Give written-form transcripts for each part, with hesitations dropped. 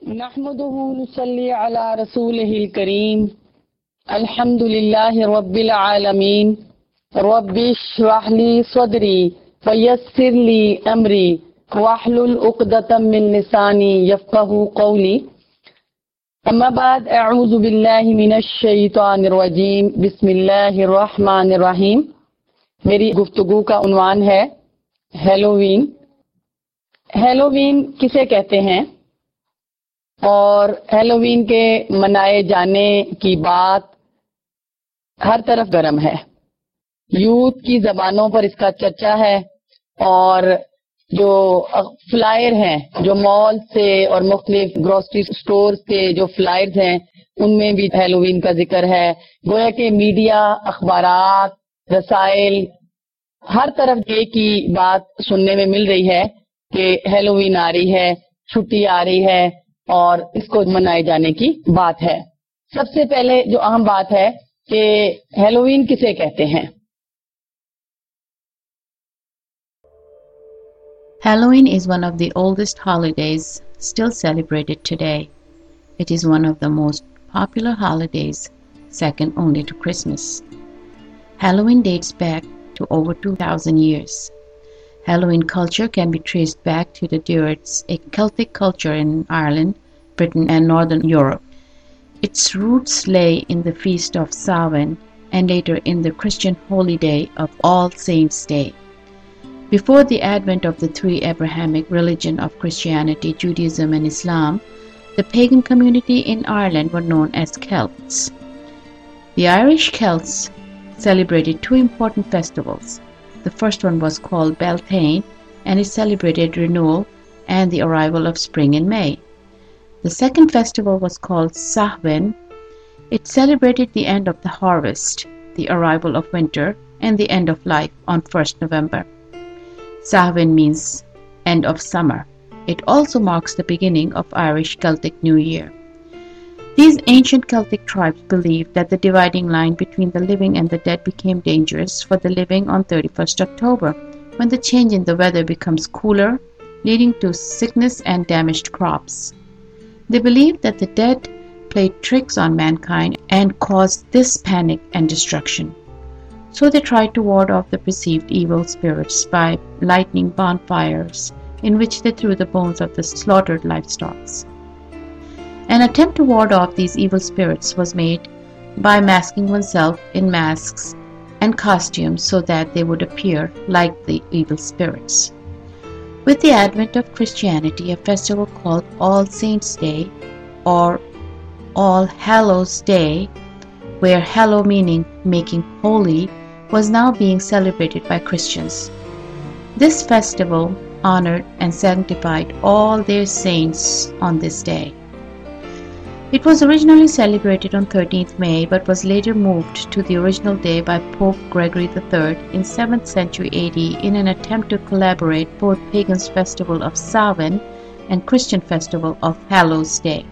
नहमदुहु नुसल्ली अला रसूलिहिल करीम अल्हम्दुलिल्लाहि रब्बिल आलमीन रब्बि इश्रह ली सदरी वयस्सिर ली अमरी वहलुल उक़दतम मिन लिसानी यफ़क़हू क़ौली अम्मा बाद अऊज़ु बिल्लाहि मिनश शैतानिर रजीम बिस्मिल्लाहिर रहमानिर रहीम। मेरी गुफ्तगू का उन्वान है हैलोवीन। हैलोवीन किसे कहते हैं और हैलोवीन के मनाए जाने की बात हर तरफ गर्म है। यूथ की जबानों पर इसका चर्चा है और जो फ्लायर हैं, जो मॉल से और मुख्तलिफ ग्रोसरी स्टोर के जो फ्लायर्स हैं, उनमें भी हैलोवीन का जिक्र है। गोया के मीडिया, अखबारात, रसाइल, हर तरफ ये की बात सुनने में मिल रही है कि हैलोवीन आ रही है, छुट्टी आ रही है और इसको मनाए जाने की बात है। सबसे पहले जो अहम बात है कि हैलोवीन किसे कहते हैं। Halloween is one of the oldest holidays still celebrated today. It is one of the most popular holidays, second only to Christmas. Halloween dates back to over 2,000 years. Halloween culture can be traced back to the Druids, a Celtic culture in Ireland, Britain and Northern Europe. Its roots lay in the feast of Samhain and later in the Christian holy day of All Saints' Day. Before the advent of the three Abrahamic religions of Christianity, Judaism and Islam, the pagan community in Ireland were known as Celts. The Irish Celts celebrated two important festivals. The first one was called Beltane, and it celebrated renewal and the arrival of spring in May. The second festival was called Samhain. It celebrated the end of the harvest, the arrival of winter, and the end of life on 1st November. Samhain means end of summer. It also marks the beginning of Irish Celtic New Year. These ancient Celtic tribes believed that the dividing line between the living and the dead became dangerous for the living on 31st October, when the change in the weather becomes cooler, leading to sickness and damaged crops. They believed that the dead played tricks on mankind and caused this panic and destruction. So they tried to ward off the perceived evil spirits by lighting bonfires in which they threw the bones of the slaughtered livestock. An attempt to ward off these evil spirits was made by masking oneself in masks and costumes so that they would appear like the evil spirits. With the advent of Christianity, a festival called All Saints' Day or All Hallows' Day, where hallow meaning making holy, was now being celebrated by Christians. This festival honored and sanctified all their saints on this day. It was originally celebrated on 13th May but was later moved to the original day by Pope Gregory III in 7th century AD in an attempt to collaborate both pagans' festival of Samhain and Christian festival of Hallows' Day.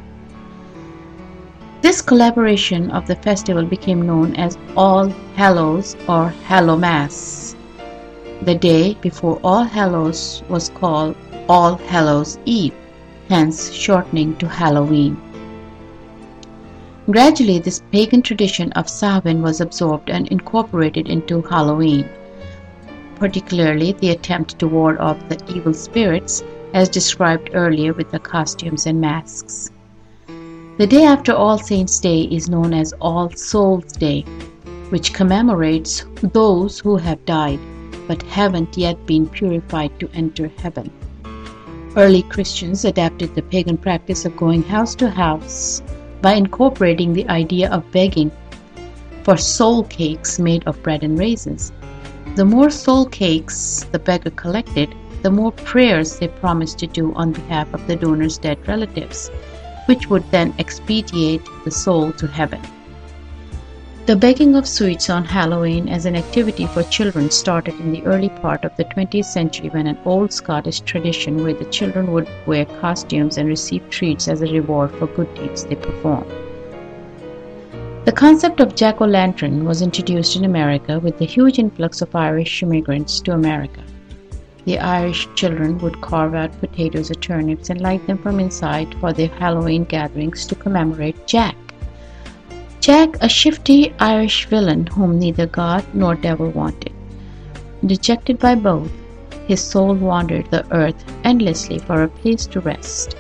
This collaboration of the festival became known as All Hallows or Hallowmas. The day before All Hallows was called All Hallows Eve, hence shortening to Halloween. Gradually, this pagan tradition of Samhain was absorbed and incorporated into Halloween, particularly the attempt to ward off the evil spirits as described earlier with the costumes and masks. The day after All Saints' Day is known as All Souls' Day, which commemorates those who have died but haven't yet been purified to enter heaven. Early Christians adapted the pagan practice of going house to house by incorporating the idea of begging for soul cakes made of bread and raisins. The more soul cakes the beggar collected, the more prayers they promised to do on behalf of the donor's dead relatives, which would then expedite the soul to heaven. The baking of sweets on Halloween as an activity for children started in the early part of the 20th century when an old Scottish tradition where the children would wear costumes and receive treats as a reward for good deeds they performed. The concept of jack-o'-lantern was introduced in America with the huge influx of Irish immigrants to America. The Irish children would carve out potatoes or turnips and light them from inside for their Halloween gatherings to commemorate Jack. Jack, a shifty Irish villain whom neither God nor devil wanted. Dejected by both, his soul wandered the earth endlessly for a place to rest.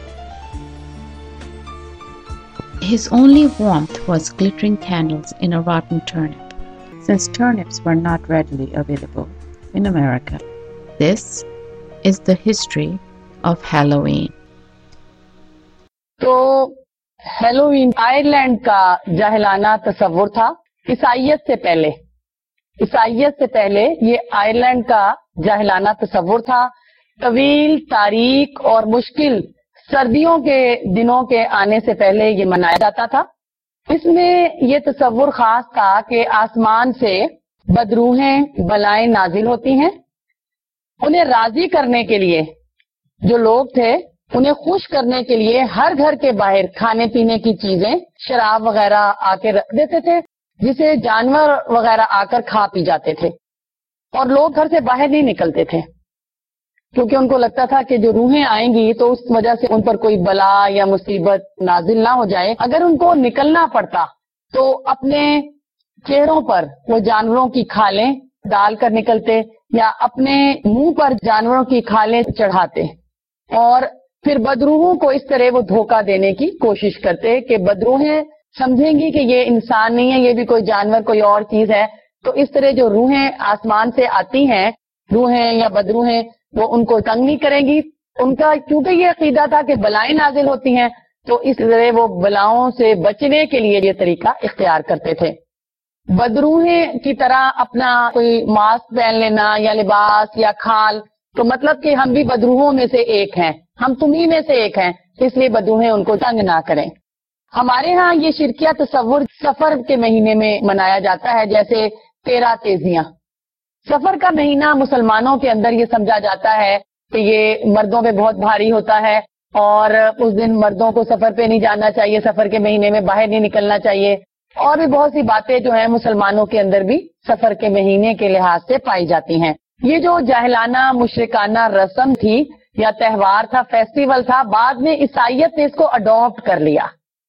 His only warmth was glittering candles in a rotten turnip, since turnips were not readily available in America. This is the history of Halloween. تو Halloween Ireland کا جاہلانہ تصور تھا عیسائیت سے پہلے یہ Ireland کا جاہلانہ تصور تھا. طویل تاریک اور مشکل سردیوں کے دنوں کے آنے سے پہلے یہ منایا جاتا تھا. اس میں یہ تصور خاص تھا کہ آسمان سے بدروحیں بلائیں نازل ہوتی ہیں. انہیں راضی کرنے کے لیے جو لوگ تھے انہیں خوش کرنے کے لیے ہر گھر کے باہر کھانے پینے کی چیزیں شراب وغیرہ آ کے رکھ دیتے تھے جسے جانور وغیرہ آ کر کھا پی جاتے تھے. اور لوگ گھر سے باہر نہیں نکلتے تھے کیونکہ ان کو لگتا تھا کہ جو روحیں آئیں گی تو اس وجہ سے ان پر کوئی بلا یا مصیبت نازل نہ ہو جائے. اگر ان کو نکلنا پڑتا تو اپنے چہروں پر وہ جانوروں کی کھالیں ڈال کر نکلتے یا اپنے منہ پر جانوروں کی کھالیں چڑھاتے اور پھر بدروحوں کو اس طرح وہ دھوکہ دینے کی کوشش کرتے کہ بدروحیں سمجھیں گی کہ یہ انسان نہیں ہے، یہ بھی کوئی جانور کوئی اور چیز ہے. تو اس طرح جو روحیں آسمان سے آتی ہیں روحیں یا بدروحیں وہ ان کو تنگ نہیں کریں گی. ان کا کیونکہ یہ عقیدہ تھا کہ بلائیں نازل ہوتی ہیں تو اس طرح وہ بلاؤں سے بچنے کے لیے یہ طریقہ اختیار کرتے تھے. بدروحیں کی طرح اپنا کوئی ماسک پہن لینا یا لباس یا کھال، تو مطلب کہ ہم بھی بدروحوں میں سے ایک ہیں، ہم تمہیں میں سے ایک ہیں، اس لیے بدروحیں ان کو تنگ نہ کریں. ہمارے ہاں یہ شرکیہ تصور سفر کے مہینے میں منایا جاتا ہے، جیسے 13 تیزیاں. سفر کا مہینہ مسلمانوں کے اندر یہ سمجھا جاتا ہے کہ یہ مردوں پہ بہت بھاری ہوتا ہے اور اس دن مردوں کو سفر پہ نہیں جانا چاہیے، سفر کے مہینے میں باہر نہیں نکلنا چاہیے. اور بھی بہت سی باتیں جو ہیں مسلمانوں کے اندر بھی سفر کے مہینے کے لحاظ سے پائی جاتی ہیں. یہ جو جاہلانہ مشرکانہ رسم تھی یا تہوار تھا، فیسٹیول تھا، بعد میں عیسائیت نے اس کو اڈاپٹ کر لیا،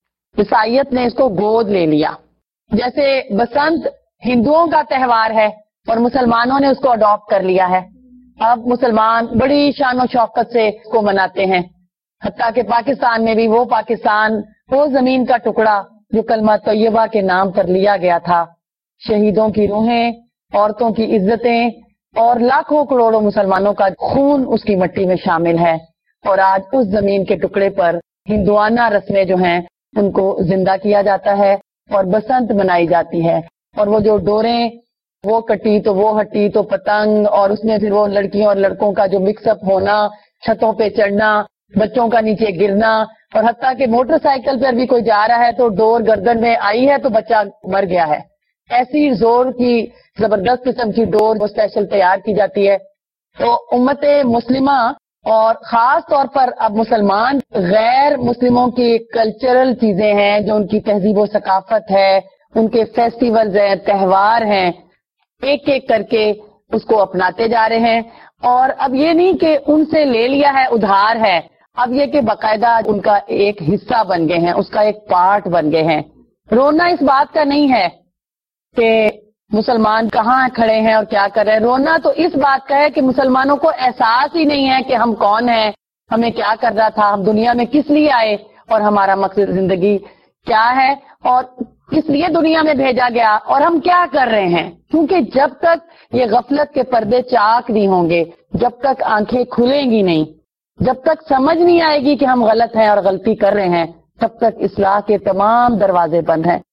عیسائیت نے اس کو گود لے لیا. جیسے بسنت ہندوؤں کا تہوار ہے اور مسلمانوں نے اس کو اڈاپٹ کر لیا ہے. اب مسلمان بڑی شان و شوکت سے اس کو مناتے ہیں. حتیٰ کہ پاکستان میں بھی وہ پاکستان، وہ زمین کا ٹکڑا جو کلمہ طیبہ کے نام پر لیا گیا تھا، شہیدوں کی روحیں، عورتوں کی عزتیں اور لاکھوں کروڑوں مسلمانوں کا خون اس کی مٹی میں شامل ہے. اور آج اس زمین کے ٹکڑے پر ہندوانہ رسمیں جو ہیں ان کو زندہ کیا جاتا ہے اور بسنت منائی جاتی ہے. اور وہ جو ڈوریں وہ کٹی تو وہ ہٹی تو پتنگ، اور اس میں پھر وہ لڑکیوں اور لڑکوں کا جو مکس اپ ہونا، چھتوں پہ چڑھنا، بچوں کا نیچے گرنا، اور حتیٰ کہ موٹر سائیکل پر بھی کوئی جا رہا ہے تو ڈور گردن میں آئی ہے تو بچہ مر گیا ہے. ایسی زور کی زبردست قسم کی ڈور وہ اسپیشل تیار کی جاتی ہے. تو امت مسلمہ اور خاص طور پر اب مسلمان غیر مسلموں کی کلچرل چیزیں ہیں جو ان کی تہذیب و ثقافت ہے، ان کے فیسٹیولز ہیں، تہوار ہیں، ایک ایک کر کے اس کو اپناتے جا رہے ہیں. اور اب یہ نہیں کہ ان سے لے لیا ہے ادھار ہے، اب یہ کہ باقاعدہ ان کا ایک حصہ بن گئے ہیں، اس کا ایک پارٹ بن گئے ہیں. رونا اس بات کا نہیں ہے کہ مسلمان کہاں کھڑے ہیں اور کیا کر رہے ہیں، رونا تو اس بات کا ہے کہ مسلمانوں کو احساس ہی نہیں ہے کہ ہم کون ہیں، ہمیں کیا کرنا تھا، ہم دنیا میں کس لیے آئے اور ہمارا مقصد زندگی کیا ہے اور کس لیے دنیا میں بھیجا گیا اور ہم کیا کر رہے ہیں. کیونکہ جب تک یہ غفلت کے پردے چاک نہیں ہوں گے، جب تک آنکھیں کھلیں گی نہیں، جب تک سمجھ نہیں آئے گی کہ ہم غلط ہیں اور غلطی کر رہے ہیں، تب تک اصلاح کے تمام دروازے بند ہیں.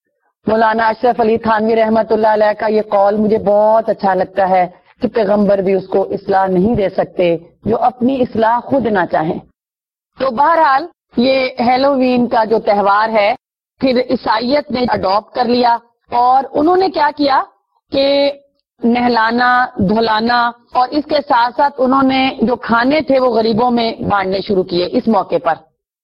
مولانا اشرف علی تھانوی رحمت اللہ علیہ کا یہ قول مجھے بہت اچھا لگتا ہے کہ پیغمبر بھی اس کو اصلاح نہیں دے سکتے جو اپنی اصلاح خود نہ چاہیں. تو بہرحال یہ ہیلووین کا جو تہوار ہے پھر عیسائیت نے اڈاپٹ کر لیا اور انہوں نے کیا کیا کہ نہلانا دھلانا اور اس کے ساتھ ساتھ انہوں نے جو کھانے تھے وہ غریبوں میں بانٹنے شروع کیے اس موقع پر.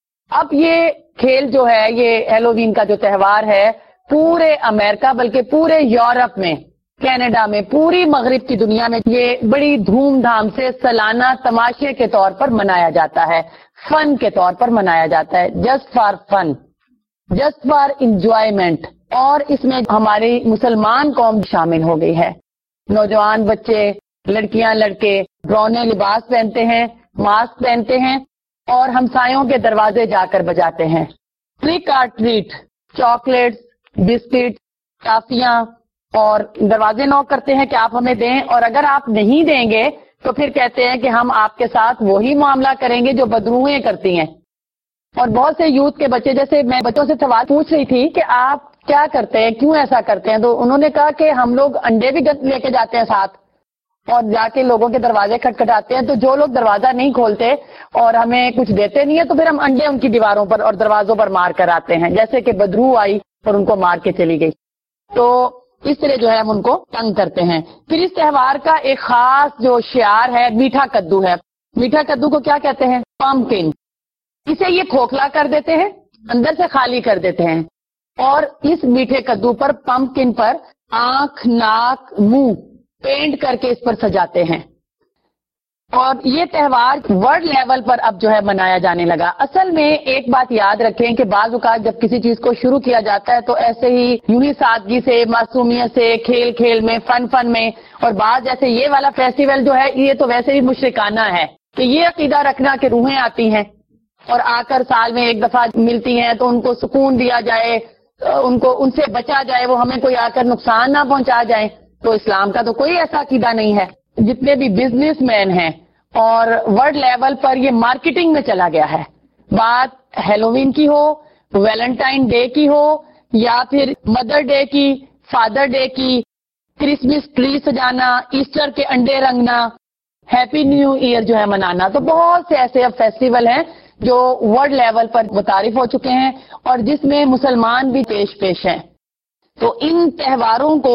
اب یہ کھیل جو ہے، یہ ہیلووین کا جو تہوار ہے، پورے امریکہ بلکہ پورے یورپ میں کینیڈا میں، پوری مغرب کی دنیا میں یہ بڑی دھوم دھام سے سالانہ تماشے کے طور پر منایا جاتا ہے، فن کے طور پر منایا جاتا ہے، just for fun, just for enjoyment. اور اس میں ہماری مسلمان قوم شامل ہو گئی ہے. نوجوان بچے، لڑکیاں لڑکے رونے لباس پہنتے ہیں، ماسک پہنتے ہیں اور ہمسایوں کے دروازے جا کر بجاتے ہیں. Trick or treat, chocolates, biscuit, ٹافیاں، اور دروازے نوک کرتے ہیں کہ آپ ہمیں دیں، اور اگر آپ نہیں دیں گے تو پھر کہتے ہیں کہ ہم آپ کے ساتھ وہی معاملہ کریں گے جو بدروہیں کرتی ہیں. اور بہت سے یوتھ کے بچے، جیسے میں بچوں سے سوال پوچھ رہی تھی کہ آپ کیا کرتے ہیں، کیوں ایسا کرتے ہیں، تو انہوں نے کہا کہ ہم لوگ انڈے بھی لے کے جاتے ہیں ساتھ اور جا کے لوگوں کے دروازے کھٹکھٹاتے ہیں، تو جو لوگ دروازہ نہیں کھولتے اور ہمیں کچھ دیتے نہیں ہے تو پھر ہم انڈے ان کی دیواروں پر اور دروازوں پر مار کر آتے ہیں، جیسے کہ بدرو آئی اور ان کو مار کے چلی گئی. تو اس طرح جو ہے ہم ان کو تنگ کرتے ہیں. پھر اس تہوار کا ایک خاص جو شعار ہے میٹھا کدو ہے. میٹھا کدو کو کیا کہتے ہیں؟ پمپکن. اسے یہ کھوکھلا کر دیتے ہیں، اندر سے خالی کر دیتے ہیں، اور اس میٹھے کدو پر، پمپکن پر آنکھ، ناک، منہ پینٹ کر کے اس پر سجاتے ہیں. اور یہ تہوار ورلڈ لیول پر اب جو ہے منایا جانے لگا. اصل میں ایک بات یاد رکھیں کہ بعض اوقات جب کسی چیز کو شروع کیا جاتا ہے تو ایسے ہی یوں ہی سادگی سے، معصومیت سے، کھیل کھیل میں، فن میں، اور بعض جیسے یہ والا فیسٹیول جو ہے یہ تو ویسے ہی مشرکانہ ہے کہ یہ عقیدہ رکھنا کہ روحیں آتی ہیں اور آ کر سال میں ایک دفعہ ملتی ہیں تو ان کو سکون دیا جائے، ان سے بچا جائے، وہ ہمیں کوئی آ کر نقصان نہ پہنچا جائے. تو اسلام کا تو کوئی ایسا عقیدہ نہیں ہے. جتنے بھی بزنس مین ہیں اور ورلڈ لیول پر یہ مارکیٹنگ میں چلا گیا ہے. بات ہیلووین کی ہو، ویلنٹائن ڈے کی ہو، یا پھر مدر ڈے کی، فادر ڈے کی، کرسمس ٹری سجانا، ایسٹر کے انڈے رنگنا، ہیپی نیو ایئر جو ہے منانا، تو بہت سے ایسے اب فیسٹیول ہیں جو ورلڈ لیول پر متعارف ہو چکے ہیں اور جس میں مسلمان بھی پیش ہیں. تو ان تہواروں کو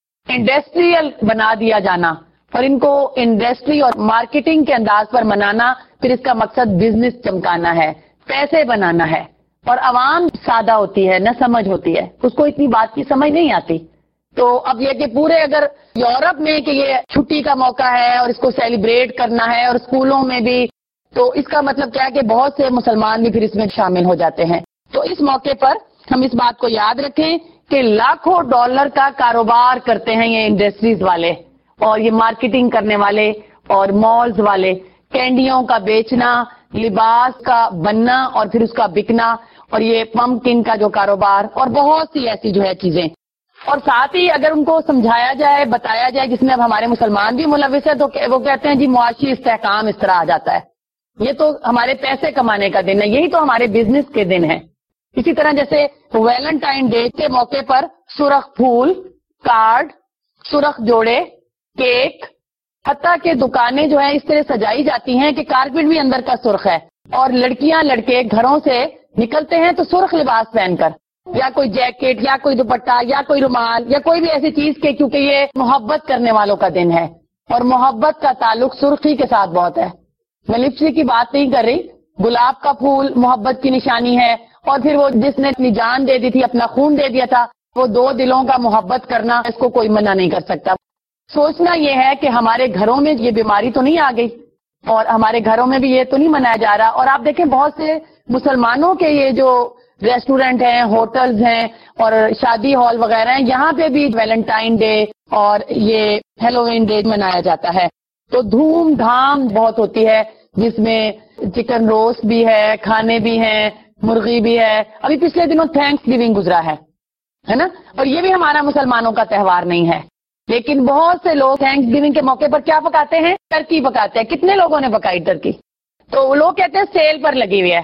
انڈسٹریل بنا دیا جانا اور ان کو انڈسٹری اور مارکیٹنگ کے انداز پر منانا، پھر اس کا مقصد بزنس چمکانا ہے، پیسے بنانا ہے. اور عوام سادہ ہوتی ہے، نہ سمجھ ہوتی ہے، اس کو اتنی بات کی سمجھ نہیں آتی. تو اب یہ کہ پورے اگر یورپ میں کہ یہ چھٹی کا موقع ہے اور اس کو سیلیبریٹ کرنا ہے اور اسکولوں میں بھی، تو اس کا مطلب کیا ہے کہ بہت سے مسلمان بھی پھر اس میں شامل ہو جاتے ہیں. تو اس موقع پر ہم اس بات کو یاد رکھیں کہ لاکھوں ڈالر کا کاروبار کرتے ہیں یہ انڈسٹریز والے اور یہ مارکیٹنگ کرنے والے اور مالز والے، کینڈیوں کا بیچنا، لباس کا بننا اور پھر اس کا بکنا، اور یہ پمپکن کا جو کاروبار، اور بہت سی ایسی جو ہے چیزیں. اور ساتھ ہی اگر ان کو سمجھایا جائے، بتایا جائے، جس میں اب ہمارے مسلمان بھی ملوث ہیں، تو وہ کہتے ہیں جی معاشی استحکام اس طرح آ جاتا ہے، یہ تو ہمارے پیسے کمانے کا دن ہے، یہی تو ہمارے بزنس کے دن ہے. اسی طرح جیسے ویلنٹائن ڈے کے موقع پر سرخ پھول، کارڈ، سرخ جوڑے، کیک، حتیٰ کہ دکانیں جو ہیں اس طرح سجائی جاتی ہیں کہ کارپیٹ بھی اندر کا سرخ ہے، اور لڑکیاں لڑکے گھروں سے نکلتے ہیں تو سرخ لباس پہن کر، یا کوئی جیکٹ، یا کوئی دوپٹہ، یا کوئی رومال، یا کوئی بھی ایسی چیز کے، کیونکہ یہ محبت کرنے والوں کا دن ہے اور محبت کا تعلق سرخی کے ساتھ بہت ہے. میں لپسٹک کی بات نہیں کر رہی، گلاب کا پھول محبت کی نشانی ہے، اور پھر وہ جس نے اپنی جان دے دی تھی، اپنا خون دے دیا تھا، وہ دو دلوں کا محبت کرنا، اس کو کوئی منع نہیں کر سکتا. سوچنا یہ ہے کہ ہمارے گھروں میں یہ بیماری تو نہیں آ گئی اور ہمارے گھروں میں بھی یہ تو نہیں منایا جا رہا. اور آپ دیکھیں بہت سے مسلمانوں کے یہ جو ریسٹورینٹ ہیں، ہوٹلز ہیں اور شادی ہال وغیرہ ہیں، یہاں پہ بھی ویلنٹائن ڈے اور یہ ہیلووین ڈے منایا جاتا ہے. تو دھوم دھام بہت ہوتی ہے، جس میں چکن روسٹ بھی ہے، کھانے بھی ہیں، مرغی بھی ہے. ابھی پچھلے دنوں تھینکس گیونگ گزرا ہے نا، اور یہ بھی ہمارا مسلمانوں کا تہوار نہیں ہے. لیکن بہت سے لوگ تھینکس گیونگ کے موقع پر کیا پکاتے ہیں؟ ٹرکی پکاتے ہیں. کتنے لوگوں نے پکائی ٹرکی؟ تو وہ لوگ کہتے ہیں سیل پر لگی ہوئی ہے.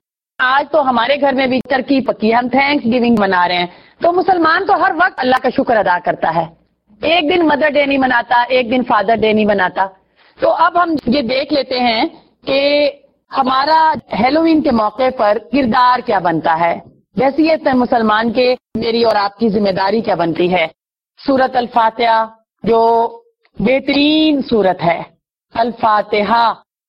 آج تو ہمارے گھر میں بھی ٹرکی پکی ہے، ہم تھینکس گیونگ منا رہے ہیں. تو مسلمان تو ہر وقت اللہ کا شکر ادا کرتا ہے، ایک دن مدر ڈے نہیں مناتا، ایک دن فادر ڈے نہیں مناتا. تو اب ہم یہ دیکھ لیتے ہیں کہ ہمارا ہیلووین کے موقع پر کردار کیا بنتا ہے، حیثیت مسلمان کے میری اور آپ کی ذمہ داری کیا بنتی ہے. سورت الفاتحہ جو بہترین سورت ہے، الفاتحہ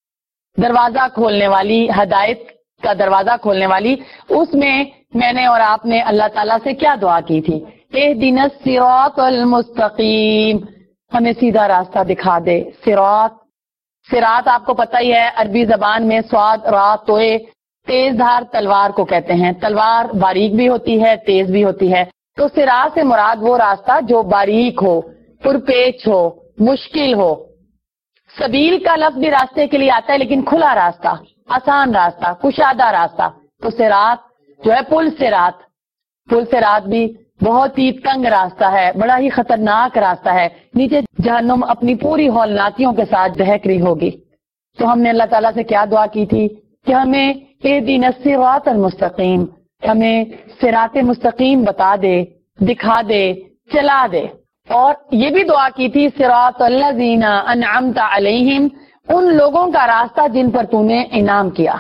دروازہ کھولنے والی، ہدایت کا دروازہ کھولنے والی، اس میں نے اور آپ نے اللہ تعالیٰ سے کیا دعا کی تھی اہدنا الصراط المستقیم، ہمیں سیدھا راستہ دکھا دے. صراط آپ کو پتہ ہی ہے عربی زبان میں صاد را توئے تیز دھار تلوار کو کہتے ہیں. تلوار باریک بھی ہوتی ہے تیز بھی ہوتی ہے. تو صراط سے مراد وہ راستہ جو باریک ہو، پرپیچ ہو، مشکل ہو. سبیل کا لفظ بھی راستے کے لیے آتا ہے لیکن کھلا راستہ، آسان راستہ، کشادہ راستہ. تو صراط جو ہے پل صراط بھی بہت ہی تنگ راستہ ہے، بڑا ہی خطرناک راستہ ہے. نیچے جہنم اپنی پوری ہولناکیوں کے ساتھ دہک رہی ہوگی. تو ہم نے اللہ تعالیٰ سے کیا دعا کی تھی کہ ہمیں اہدنا الصراط المستقیم، ہمیں صراط مستقیم بتا دے، دکھا دے، چلا دے. اور یہ بھی دعا کی تھی صراط الذین انعمت علیہم، ان لوگوں کا راستہ جن پر تو نے انعام کیا.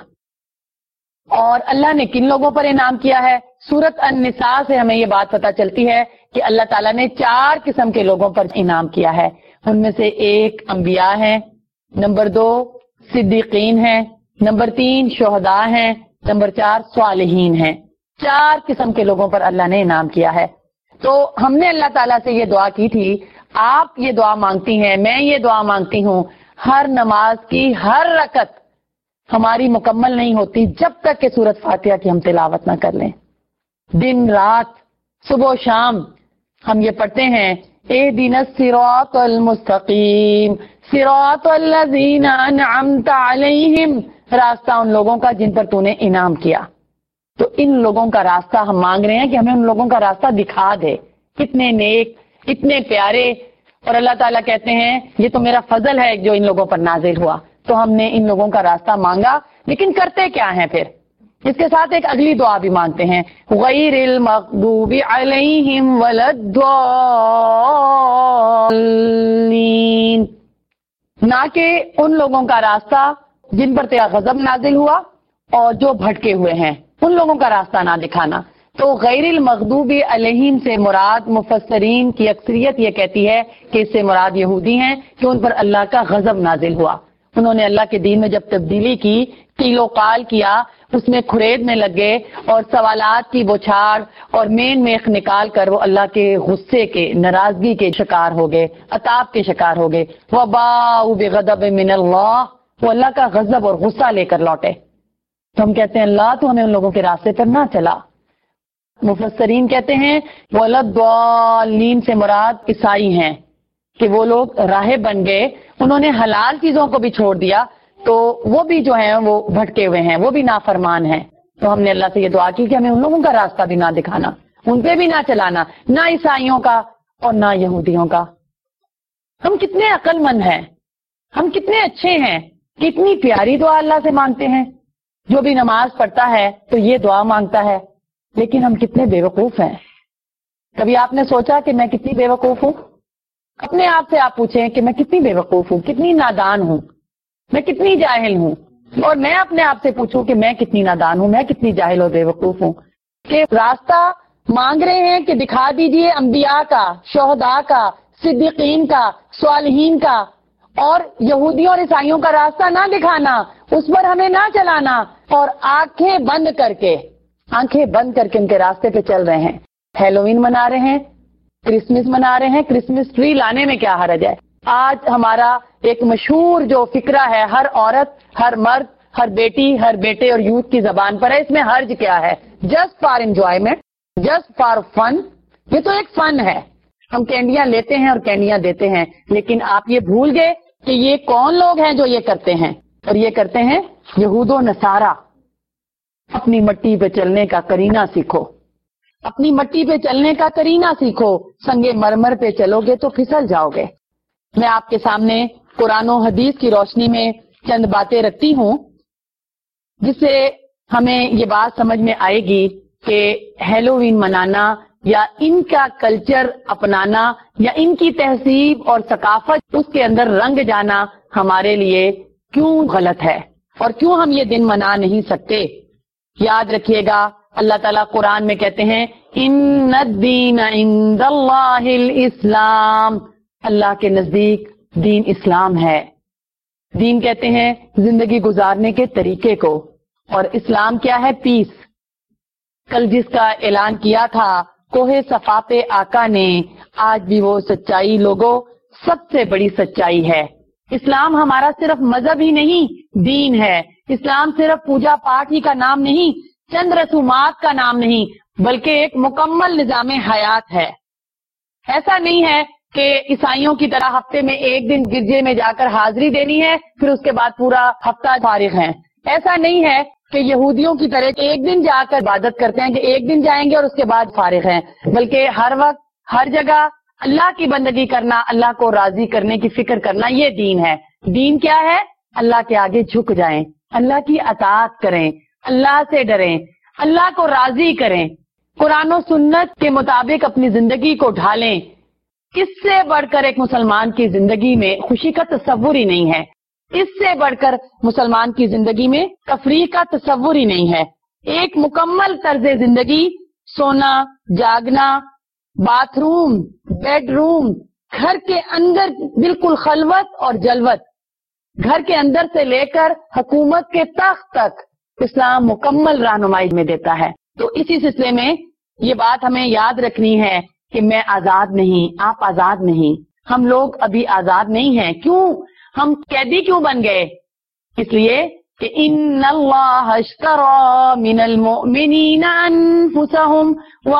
اور اللہ نے کن لوگوں پر انعام کیا ہے؟ سورۃ النساء سے ہمیں یہ بات پتہ چلتی ہے کہ اللہ تعالیٰ نے 4 قسم کے لوگوں پر انعام کیا ہے. ان میں سے ایک انبیاء ہیں، نمبر 2 صدیقین ہیں، نمبر 3 شہداء ہیں، نمبر 4 صالحین ہیں. 4 قسم کے لوگوں پر اللہ نے انعام کیا ہے. تو ہم نے اللہ تعالیٰ سے یہ دعا کی تھی، آپ یہ دعا مانگتی ہیں، میں یہ دعا مانگتی ہوں. ہر نماز کی ہر رکعت ہماری مکمل نہیں ہوتی جب تک کہ سورۃ فاتحہ کی ہم تلاوت نہ کر لیں. دن رات صبح و شام ہم یہ پڑھتے ہیں اہدنا الصراط المستقیم صراط الذین انعمت علیہم، راستہ ان لوگوں کا جن پر تو نے انعام کیا. تو ان لوگوں کا راستہ ہم مانگ رہے ہیں کہ ہمیں ان لوگوں کا راستہ دکھا دے. اتنے نیک، اتنے پیارے. اور اللہ تعالیٰ کہتے ہیں یہ تو میرا فضل ہے جو ان لوگوں پر نازل ہوا. تو ہم نے ان لوگوں کا راستہ مانگا، لیکن کرتے کیا ہیں پھر؟ اس کے ساتھ ایک اگلی دعا بھی مانگتے ہیں، غیر المغضوب علیہم ولا الضالین، نہ کہ ان لوگوں کا راستہ جن پر تیرا غضب نازل ہوا اور جو بھٹکے ہوئے ہیں، ان لوگوں کا راستہ نہ دکھانا. تو غیر المغضوب علیہم سے مراد مفسرین کی اکثریت یہ کہتی ہے کہ اس سے مراد یہودی ہیں کہ ان پر اللہ کا غضب نازل ہوا. انہوں نے اللہ کے دین میں جب تبدیلی کی، قیل و قال کیا، اس میں کھریدنے لگے اور سوالات کی بوچھاڑ اور مین میخ نکال کر وہ اللہ کے غصے کے، ناراضگی کے شکار ہو گئے، عطاب کے شکار ہو گئے. وباءوا بغضب من اللہ، وہ اللہ کا غضب اور غصہ لے کر لوٹے. تو ہم کہتے ہیں اللہ تو ہمیں ان لوگوں کے راستے پر نہ چلا. مفسرین کہتے ہیں ولا الضالین سے مراد عیسائی ہیں کہ وہ لوگ راہب بن گئے، انہوں نے حلال چیزوں کو بھی چھوڑ دیا، تو وہ بھی جو ہیں وہ بھٹکے ہوئے ہیں، وہ بھی نافرمان ہیں. تو ہم نے اللہ سے یہ دعا کی کہ ہمیں ان لوگوں کا راستہ بھی نہ دکھانا، ان پہ بھی نہ چلانا، نہ عیسائیوں کا اور نہ یہودیوں کا. ہم کتنے عقل مند ہیں، ہم کتنے اچھے ہیں، کتنی پیاری دعا اللہ سے مانگتے ہیں. جو بھی نماز پڑھتا ہے تو یہ دعا مانگتا ہے، لیکن ہم کتنے بے وقوف ہیں. کبھی آپ نے سوچا کہ میں کتنی بے وقوف ہوں؟ اپنے آپ سے آپ پوچھیں کہ میں کتنی بے وقوف ہوں، کتنی نادان ہوں، میں کتنی جاہل ہوں. اور میں اپنے آپ سے پوچھوں کہ میں کتنی نادان ہوں، میں کتنی جاہل اور بے وقوف ہوں. کہ راستہ مانگ رہے ہیں کہ دکھا دیجئے انبیاء کا، شہداء کا، صدیقین کا، صالحین کا، اور یہودیوں اور عیسائیوں کا راستہ نہ دکھانا، اس پر ہمیں نہ چلانا، اور آنکھیں بند کر کے ان کے راستے پہ چل رہے ہیں. ہیلووین منا رہے ہیں، کرسمس منا رہے ہیں. کرسمس ٹری لانے میں کیا حرج ہے؟ آج ہمارا ایک مشہور جو فکرہ ہے، ہر عورت، ہر مرد، ہر بیٹی، ہر بیٹے اور یوتھ کی زبان پر ہے. اس میں حرج کیا ہے؟ Just for enjoyment, just for fun. یہ تو ایک فن ہے. ہم کینڈیاں لیتے ہیں اور کینڈیاں دیتے ہیں، لیکن آپ یہ بھول گئے کہ یہ کون لوگ ہیں جو یہ کرتے ہیں؟ اور یہ کرتے ہیں یہود و نصارہ. اپنی مٹی پہ چلنے کا کرینہ سیکھو، اپنی مٹی پہ چلنے کا کرینہ سیکھو. سنگے مرمر پہ چلو گے تو پھسل جاؤ گے. میں آپ کے سامنے قرآن و حدیث کی روشنی میں چند باتیں رکھتی ہوں جس سے ہمیں یہ بات سمجھ میں آئے گی کہ ہیلووین منانا یا ان کا کلچر اپنانا یا ان کی تہذیب اور ثقافت اس کے اندر رنگ جانا ہمارے لیے کیوں غلط ہے اور کیوں ہم یہ دن منا نہیں سکتے. یاد رکھیے گا اللہ تعالیٰ قرآن میں کہتے ہیں ان الدین عند اللہ الاسلام، اللہ کے نزدیک دین اسلام ہے. دین کہتے ہیں زندگی گزارنے کے طریقے کو، اور اسلام کیا ہے؟ پیس. کل جس کا اعلان کیا تھا کوہ صفا پہ آقا نے، آج بھی وہ سچائی لوگوں سب سے بڑی سچائی ہے۔ اسلام ہمارا صرف مذہب ہی نہیں، دین ہے۔ اسلام صرف پوجا پاٹ ہی کا نام نہیں، چند رسومات کا نام نہیں، بلکہ ایک مکمل نظام حیات ہے۔ ایسا نہیں ہے کہ عیسائیوں کی طرح ہفتے میں ایک دن گرجے میں جا کر حاضری دینی ہے، پھر اس کے بعد پورا ہفتہ فارغ ہیں۔ ایسا نہیں ہے کہ یہودیوں کی طرح ایک دن جا کر عبادت کرتے ہیں کہ ایک دن جائیں گے اور اس کے بعد فارغ ہیں، بلکہ ہر وقت ہر جگہ اللہ کی بندگی کرنا، اللہ کو راضی کرنے کی فکر کرنا، یہ دین ہے۔ دین کیا ہے؟ اللہ کے آگے جھک جائیں، اللہ کی اطاعت کریں، اللہ سے ڈریں، اللہ کو راضی کریں، قرآن و سنت کے مطابق اپنی زندگی کو ڈھالیں۔ اس سے بڑھ کر ایک مسلمان کی زندگی میں خوشی کا تصور ہی نہیں ہے، اس سے بڑھ کر مسلمان کی زندگی میں تفریح کا تصور ہی نہیں ہے۔ ایک مکمل طرز زندگی، سونا، جاگنا، باتھ روم، بیڈ روم، گھر کے اندر بالکل خلوت اور جلوت، گھر کے اندر سے لے کر حکومت کے تخت تک اسلام مکمل رہنمائی میں دیتا ہے۔ تو اسی سلسلے میں یہ بات ہمیں یاد رکھنی ہے کہ میں آزاد نہیں، آپ آزاد نہیں، ہم لوگ ابھی آزاد نہیں ہیں۔ کیوں؟ ہم قیدی کیوں بن گئے؟ اس لیے کہ ان اللہ اشتری من المؤمنین انفسهم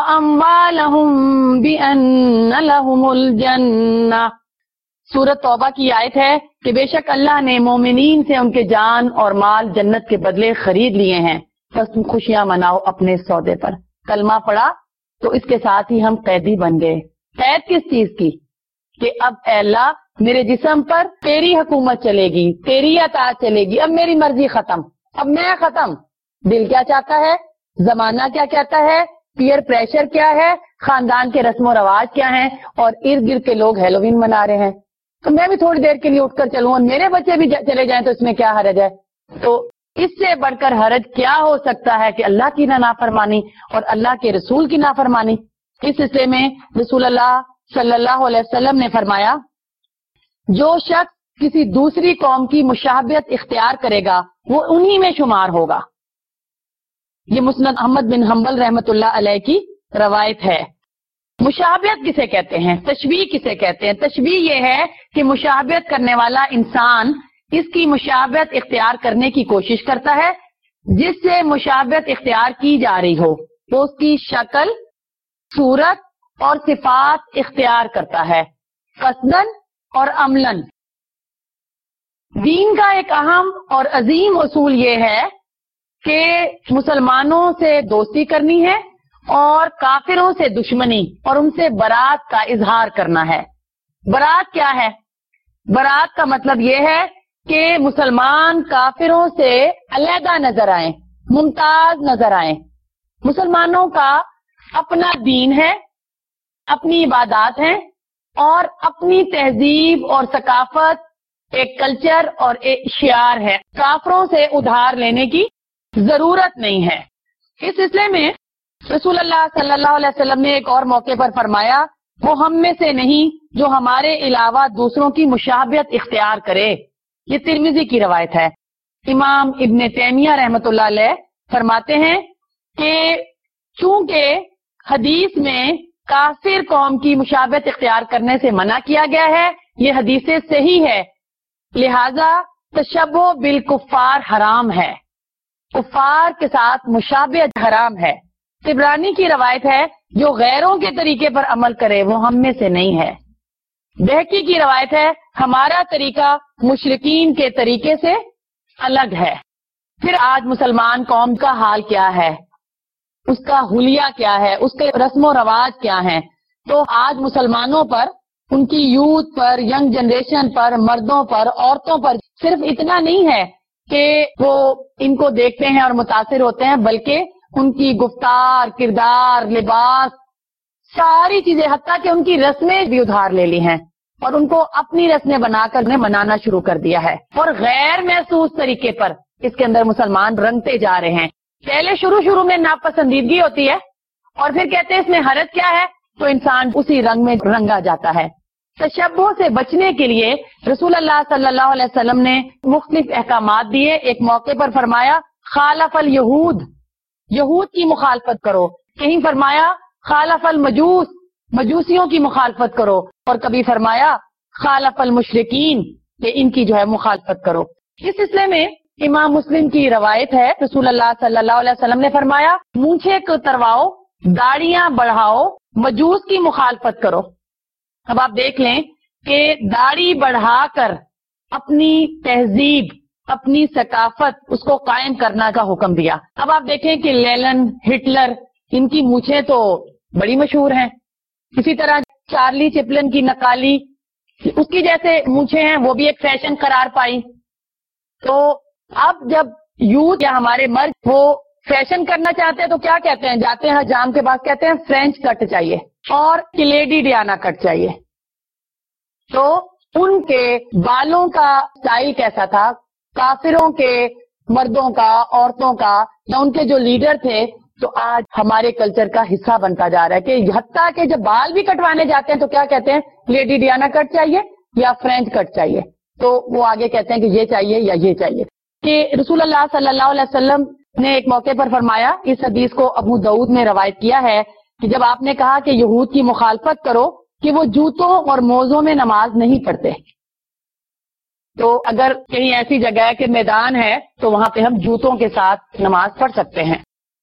واموالهم بان لهم الجنہ۔ سورۃ توبہ کی آیت ہے کہ بے شک اللہ نے مومنین سے ان کے جان اور مال جنت کے بدلے خرید لیے ہیں، بس تم خوشیاں مناؤ اپنے سودے پر۔ کلمہ پڑھا تو اس کے ساتھ ہی ہم قیدی بن گئے۔ قید کس چیز کی؟ کہ اب اے اللہ میرے جسم پر تیری حکومت چلے گی، تیری اطاعت چلے گی، اب میری مرضی ختم، اب میں ختم۔ دل کیا چاہتا ہے، زمانہ کیا کہتا ہے، پیئر پریشر کیا ہے، خاندان کے رسم و رواج کیا ہیں، اور ارد گرد کے لوگ ہیلووین منا رہے ہیں، تو میں بھی تھوڑی دیر کے لیے اٹھ کر چلوں اور میرے بچے بھی چلے جائیں تو اس میں کیا حرج ہے؟ تو اس سے بڑھ کر حرج کیا ہو سکتا ہے کہ اللہ کی نافرمانی اور اللہ کے رسول کی نافرمانی۔ اس سلسلے میں رسول اللہ صلی اللہ علیہ وسلم نے فرمایا، جو شخص کسی دوسری قوم کی مشابہت اختیار کرے گا وہ انہی میں شمار ہوگا۔ یہ مسند احمد بن حنبل رحمۃ اللہ علیہ کی روایت ہے۔ مشابہت کسے کہتے ہیں؟ تشبیہ کسے کہتے ہیں؟ تشبیہ یہ ہے کہ مشابہت کرنے والا انسان اس کی مشابہت اختیار کرنے کی کوشش کرتا ہے، جس سے مشابہت اختیار کی جا رہی ہو وہ اس کی شکل، صورت اور صفات اختیار کرتا ہے، قصدن اور عملاً۔ دین کا ایک اہم اور عظیم اصول یہ ہے کہ مسلمانوں سے دوستی کرنی ہے اور کافروں سے دشمنی اور ان سے برات کا اظہار کرنا ہے۔ برات کیا ہے؟ برات کا مطلب یہ ہے کہ مسلمان کافروں سے علیحدہ نظر آئیں، ممتاز نظر آئیں۔ مسلمانوں کا اپنا دین ہے، اپنی عبادات ہیں اور اپنی تہذیب اور ثقافت، ایک کلچر اور ایک شعار ہے۔ کافروں سے ادھار لینے کی ضرورت نہیں ہے۔ اس سلسلے میں رسول اللہ صلی اللہ علیہ وسلم نے ایک اور موقع پر فرمایا، وہ ہم میں سے نہیں جو ہمارے علاوہ دوسروں کی مشابہت اختیار کرے۔ یہ ترمذی کی روایت ہے۔ امام ابن تیمیہ رحمۃ اللہ علیہ فرماتے ہیں کہ چونکہ حدیث میں کافر قوم کی مشابہت اختیار کرنے سے منع کیا گیا ہے، یہ حدیث صحیح ہے، لہذا تشبہ بالکفار حرام ہے، کفار کے ساتھ مشابہت حرام ہے۔ طبرانی کی روایت ہے، جو غیروں کے طریقے پر عمل کرے وہ ہم میں سے نہیں ہے۔ بہقی کی روایت ہے، ہمارا طریقہ مشرکین کے طریقے سے الگ ہے۔ پھر آج مسلمان قوم کا حال کیا ہے، اس کا حلیہ کیا ہے، اس کے رسم و رواج کیا ہیں؟ تو آج مسلمانوں پر، ان کی یوتھ پر، ینگ جنریشن پر، مردوں پر، عورتوں پر صرف اتنا نہیں ہے کہ وہ ان کو دیکھتے ہیں اور متاثر ہوتے ہیں، بلکہ ان کی گفتار، کردار، لباس، ساری چیزیں، حتیٰ کہ ان کی رسمیں بھی ادھار لے لی ہیں اور ان کو اپنی رسمیں بنا کر انہیں منانا شروع کر دیا ہے، اور غیر محسوس طریقے پر اس کے اندر مسلمان رنگتے جا رہے ہیں۔ پہلے شروع میں ناپسندیدگی ہوتی ہے اور پھر کہتے ہیں اس میں حرج کیا ہے، تو انسان اسی رنگ میں رنگا جاتا ہے۔ تشبہ سے بچنے کے لیے رسول اللہ صلی اللہ علیہ وسلم نے مختلف احکامات دیے۔ ایک موقع پر فرمایا، خالف الیہود، یہود کی مخالفت کرو۔ کہیں فرمایا خالف المجوس، مجوسیوں کی مخالفت کرو، اور کبھی فرمایا خالف المشرکین کہ ان کی جو ہے مخالفت کرو۔ اس سلسلے میں امام مسلم کی روایت ہے، رسول اللہ صلی اللہ علیہ وسلم نے فرمایا مونچھیں کترواؤ، داڑیاں بڑھاؤ، مجوس کی مخالفت کرو۔ اب آپ دیکھ لیں کہ داڑھی بڑھا کر اپنی تہذیب، اپنی ثقافت اس کو قائم کرنا کا حکم دیا۔ اب آپ دیکھیں کہ لینن، ہٹلر، ان کی مونچھیں تو بڑی مشہور ہیں، اسی طرح چارلی چپلن کی نکالی، اس کی جیسے مونچھیں ہیں، وہ بھی ایک فیشن قرار پائی۔ تو اب جب یوتھ یا ہمارے مرد وہ فیشن کرنا چاہتے ہیں تو کیا کہتے ہیں، جاتے ہیں حجام کے پاس، کہتے ہیں فرینچ کٹ چاہیے اور کلیڈی ڈیانا کٹ چاہیے۔ تو ان کے بالوں کا سٹائل کیسا تھا، کافروں کے مردوں کا، عورتوں کا، یا ان کے جو لیڈر تھے، تو آج ہمارے کلچر کا حصہ بنتا جا رہا ہے کہ حتیٰ کہ جب بال بھی کٹوانے جاتے ہیں تو کیا کہتے ہیں، لیڈی ڈیانا کٹ چاہیے یا فرینچ کٹ چاہیے، تو وہ آگے کہتے ہیں کہ یہ چاہیے یا یہ چاہیے۔ کہ رسول اللہ صلی اللہ علیہ وسلم نے ایک موقع پر فرمایا، اس حدیث کو ابو داؤد نے روایت کیا ہے، کہ جب آپ نے کہا کہ یہود کی مخالفت کرو کہ وہ جوتوں اور موزوں میں نماز نہیں پڑھتے، تو اگر کہیں ایسی جگہ ہے کہ میدان ہے تو وہاں پہ ہم جوتوں کے ساتھ نماز پڑھ سکتے ہیں۔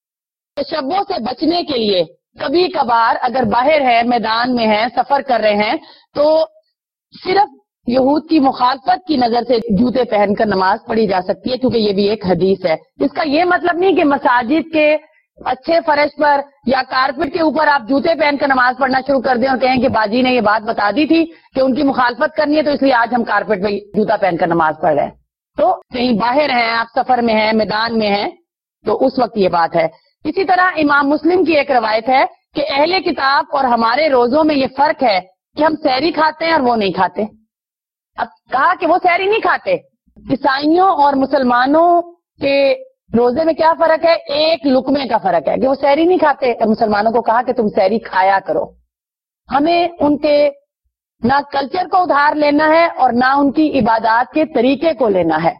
تشبہ سے بچنے کے لیے کبھی کبھار اگر باہر ہے، میدان میں ہے، سفر کر رہے ہیں، تو صرف یہود کی مخالفت کی نظر سے جوتے پہن کر نماز پڑھی جا سکتی ہے، کیونکہ یہ بھی ایک حدیث ہے۔ اس کا یہ مطلب نہیں کہ مساجد کے اچھے فرش پر یا کارپٹ کے اوپر آپ جوتے پہن کر نماز پڑھنا شروع کر دیں اور کہیں کہ باجی نے یہ بات بتا دی تھی کہ ان کی مخالفت کرنی ہے تو اس لیے آج ہم کارپٹ پہ جوتا پہن کر نماز پڑھ رہے ہیں۔ تو کہیں باہر ہیں، آپ سفر میں ہیں، میدان میں ہیں، تو اس وقت یہ بات ہے۔ اسی طرح امام مسلم کی ایک روایت ہے کہ اہل کتاب اور ہمارے روزوں میں یہ فرق ہے کہ ہم سحری کھاتے ہیں اور وہ نہیں کھاتے۔ اب کہا کہ وہ سحری نہیں کھاتے۔ عیسائیوں اور مسلمانوں کے روزے میں کیا فرق ہے؟ ایک لقمے کا فرق ہے کہ وہ سحری نہیں کھاتے۔ مسلمانوں کو کہا کہ تم سحری کھایا کرو۔ ہمیں ان کے نہ کلچر کو ادھار لینا ہے اور نہ ان کی عبادات کے طریقے کو لینا ہے۔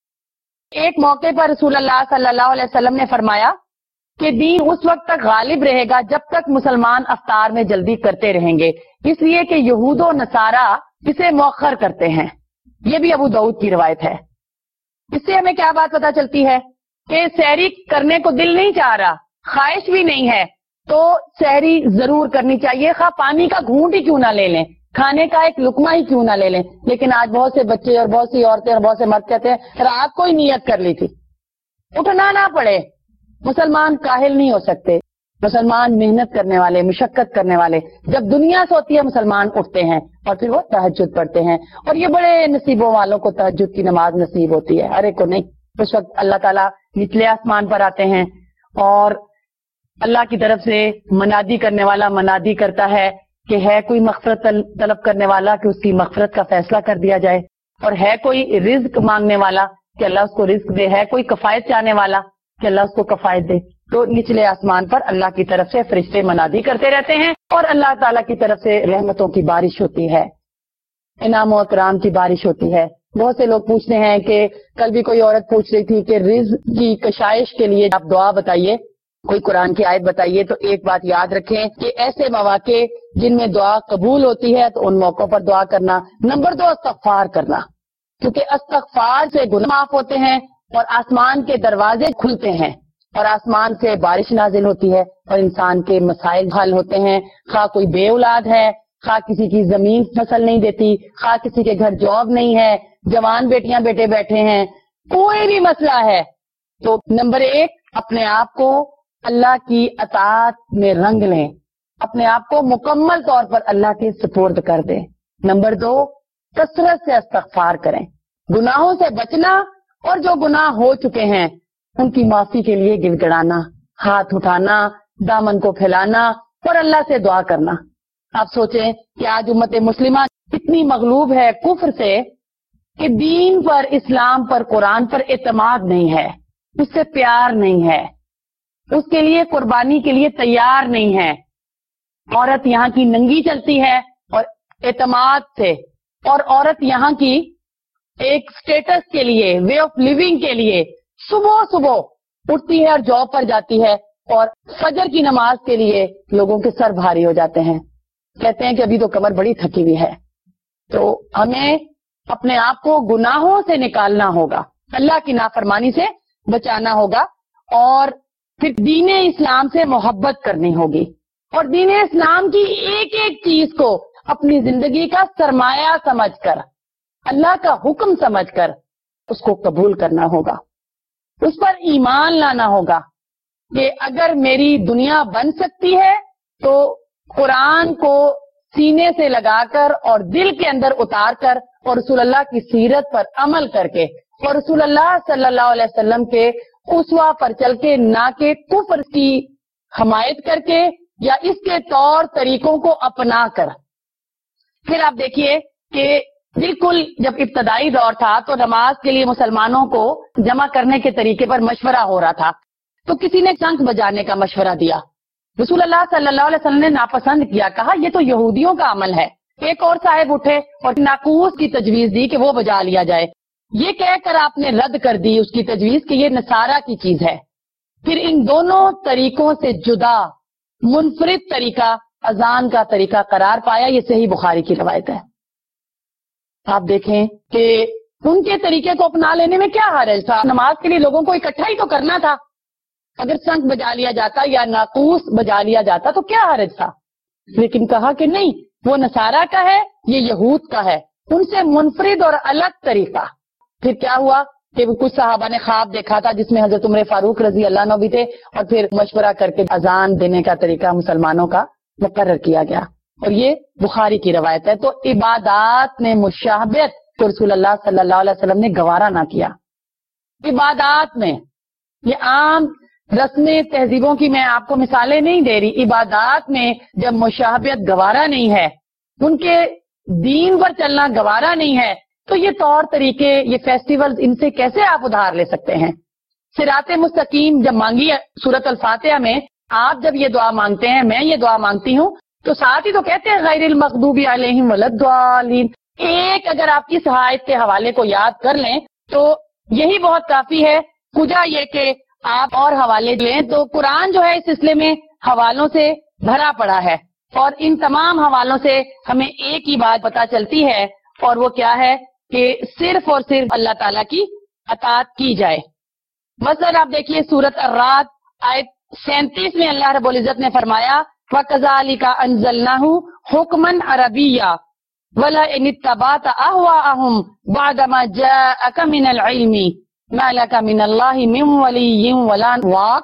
ایک موقع پر رسول اللہ صلی اللہ علیہ وسلم نے فرمایا کہ دین اس وقت تک غالب رہے گا جب تک مسلمان افطار میں جلدی کرتے رہیں گے، اس لیے کہ یہود و نصارہ اسے مؤخر کرتے ہیں۔ یہ بھی ابو داؤد کی روایت ہے۔ اس سے ہمیں کیا بات پتہ چلتی ہے کہ سحری کرنے کو دل نہیں چاہ رہا، خواہش بھی نہیں ہے، تو سحری ضرور کرنی چاہیے، خواہ پانی کا گھونٹ ہی کیوں نہ لے لیں، کھانے کا ایک لقمہ ہی کیوں نہ لے لیں۔ لیکن آج بہت سے بچے اور بہت سی عورتیں اور بہت سے مرد کہتے ہیں رات کو ہی نیت کر لی تھی، اٹھنا نہ پڑے۔ مسلمان کاہل نہیں ہو سکتے، مسلمان محنت کرنے والے، مشقت کرنے والے، جب دنیا سوتی ہے مسلمان اٹھتے ہیں اور پھر وہ تہجد پڑھتے ہیں، اور یہ بڑے نصیبوں والوں کو تہجد کی نماز نصیب ہوتی ہے، ہر ایک کو نہیں۔ اس وقت اللہ تعالیٰ نچلے آسمان پر آتے ہیں اور اللہ کی طرف سے منادی کرنے والا منادی کرتا ہے کہ ہے کوئی مغفرت طلب کرنے والا کہ اس کی مغفرت کا فیصلہ کر دیا جائے، اور ہے کوئی رزق مانگنے والا کہ اللہ اس کو رزق دے، ہے کوئی کفایت چاہنے والا کہ اللہ اس کو کفایت دے۔ تو نچلے آسمان پر اللہ کی طرف سے فرشتے منادی کرتے رہتے ہیں اور اللہ تعالیٰ کی طرف سے رحمتوں کی بارش ہوتی ہے، انعام و اکرام کی بارش ہوتی ہے۔ بہت سے لوگ پوچھتے ہیں کہ کل بھی کوئی عورت پوچھ رہی تھی کہ رزق کی کشائش کے لیے آپ دعا بتائیے، کوئی قرآن کی آیت بتائیے۔ تو ایک بات یاد رکھیں کہ ایسے مواقع جن میں دعا قبول ہوتی ہے تو ان موقعوں پر دعا کرنا۔ نمبر 2، استغفار کرنا، کیونکہ استغفار سے گناہ معاف ہوتے ہیں اور آسمان کے دروازے کھلتے ہیں اور آسمان سے بارش نازل ہوتی ہے اور انسان کے مسائل حل ہوتے ہیں۔ خواہ کوئی بے اولاد ہے، خواہ کسی کی زمین فصل نہیں دیتی، خواہ کسی کے گھر جاب نہیں ہے، جوان بیٹیاں بیٹے بیٹھے ہیں، کوئی بھی مسئلہ ہے تو نمبر 1 اپنے آپ کو اللہ کی اطاعت میں رنگ لیں، اپنے آپ کو مکمل طور پر اللہ کے سپرد کر دیں۔ نمبر 2 کثرت سے استغفار کریں، گناہوں سے بچنا، اور جو گناہ ہو چکے ہیں ان کی معافی کے لیے گڑ گڑانا، ہاتھ اٹھانا، دامن کو پھیلانا اور اللہ سے دعا کرنا۔ آپ سوچیں کہ آج امت مسلمہ اتنی مغلوب ہے کفر سے کہ دین پر، اسلام پر، قرآن پر اعتماد نہیں ہے، اس سے پیار نہیں ہے، اس کے لیے قربانی کے لیے تیار نہیں ہے۔ عورت یہاں کی ننگی چلتی ہے اور اعتماد سے، اور عورت یہاں کی ایک سٹیٹس کے لیے، وے آف لیونگ کے لیے صبح صبح اٹھتی ہے اور جاب پر جاتی ہے اور فجر کی نماز کے لیے لوگوں کے سر بھاری ہو جاتے ہیں، کہتے ہیں کہ ابھی تو کمر بڑی تھکی ہوئی ہے۔ تو ہمیں اپنے آپ کو گناہوں سے نکالنا ہوگا، اللہ کی نافرمانی سے بچانا ہوگا، اور پھر دین اسلام سے محبت کرنی ہوگی، اور دین اسلام کی ایک ایک چیز کو اپنی زندگی کا سرمایہ سمجھ کر، اللہ کا حکم سمجھ کر اس کو قبول کرنا ہوگا، اس پر ایمان لانا ہوگا کہ اگر میری دنیا بن سکتی ہے تو قرآن کو سینے سے لگا کر اور دل کے اندر اتار کر اور رسول اللہ کی سیرت پر عمل کر کے اور رسول اللہ صلی اللہ علیہ وسلم کے اسوہ پر چل کے، نہ کہ کفر کی حمایت کر کے یا اس کے طور طریقوں کو اپنا کر۔ پھر آپ دیکھیے کہ بالکل جب ابتدائی دور تھا تو نماز کے لیے مسلمانوں کو جمع کرنے کے طریقے پر مشورہ ہو رہا تھا، تو کسی نے شنکھ بجانے کا مشورہ دیا، رسول اللہ صلی اللہ علیہ وسلم نے ناپسند کیا، کہا یہ تو یہودیوں کا عمل ہے۔ ایک اور صاحب اٹھے اور ناقوس کی تجویز دی کہ وہ بجا لیا جائے، یہ کہہ کر آپ نے رد کر دی اس کی تجویز کہ یہ نصارہ کی چیز ہے۔ پھر ان دونوں طریقوں سے جدا منفرد طریقہ اذان کا طریقہ قرار پایا، یہ صحیح بخاری کی روایت ہے۔ آپ دیکھیں کہ ان کے طریقے کو اپنا لینے میں کیا حرج تھا، نماز کے لیے لوگوں کو اکٹھا ہی تو کرنا تھا، اگر شنکھ بجا لیا جاتا یا ناقوس بجا لیا جاتا تو کیا حرج تھا، لیکن کہا کہ نہیں، وہ نصارہ کا ہے، یہ یہود کا ہے، ان سے منفرد اور الگ طریقہ۔ پھر کیا ہوا کہ کچھ صحابہ نے خواب دیکھا تھا جس میں حضرت عمر فاروق رضی اللہ عنہ بھی تھے، اور پھر مشورہ کر کے اذان دینے کا طریقہ مسلمانوں کا مقرر کیا گیا، اور یہ بخاری کی روایت ہے۔ تو عبادات میں مشابہت کو رسول اللہ صلی اللہ علیہ وسلم نے گوارا نہ کیا۔ عبادات میں، یہ عام رسم تہذیبوں کی میں آپ کو مثالیں نہیں دے رہی، عبادات میں جب مشابہت گوارا نہیں ہے، ان کے دین پر چلنا گوارا نہیں ہے، تو یہ طور طریقے، یہ فیسٹیول، ان سے کیسے آپ ادھار لے سکتے ہیں؟ صراط مستقیم جب مانگی ہے سورۃ الفاتحہ میں، آپ جب یہ دعا مانگتے ہیں، میں یہ دعا مانگتی ہوں، تو ساتھ ہی تو کہتے ہیں غیر المغضوب علیہم ولا الضالین۔ ایک اگر آپ کی آیت کے حوالے کو یاد کر لیں تو یہی بہت کافی ہے، کجا یہ کہ آپ اور حوالے لیں تو قرآن جو ہے اس سلسلے میں حوالوں سے بھرا پڑا ہے، اور ان تمام حوالوں سے ہمیں ایک ہی بات پتہ چلتی ہے، اور وہ کیا ہے کہ صرف اور صرف اللہ تعالیٰ کی اطاعت کی جائے۔ مثلا آپ دیکھیے سورۃ الرعد آیت 37 میں اللہ رب العزت نے فرمایا وَكَذَلِكَ أَنزَلْنَاهُ حُكْمًا عَرَبِيًّا وَلَئِنِ اتَّبَعْتَ أَهْوَاءَهُمْ بَعْدَمَا جَاءَكَ مِنَ الْعِلْمِ مَا لَكَ مِنَ اللَّهِ مِنْ وَلِيٍّ وَلَا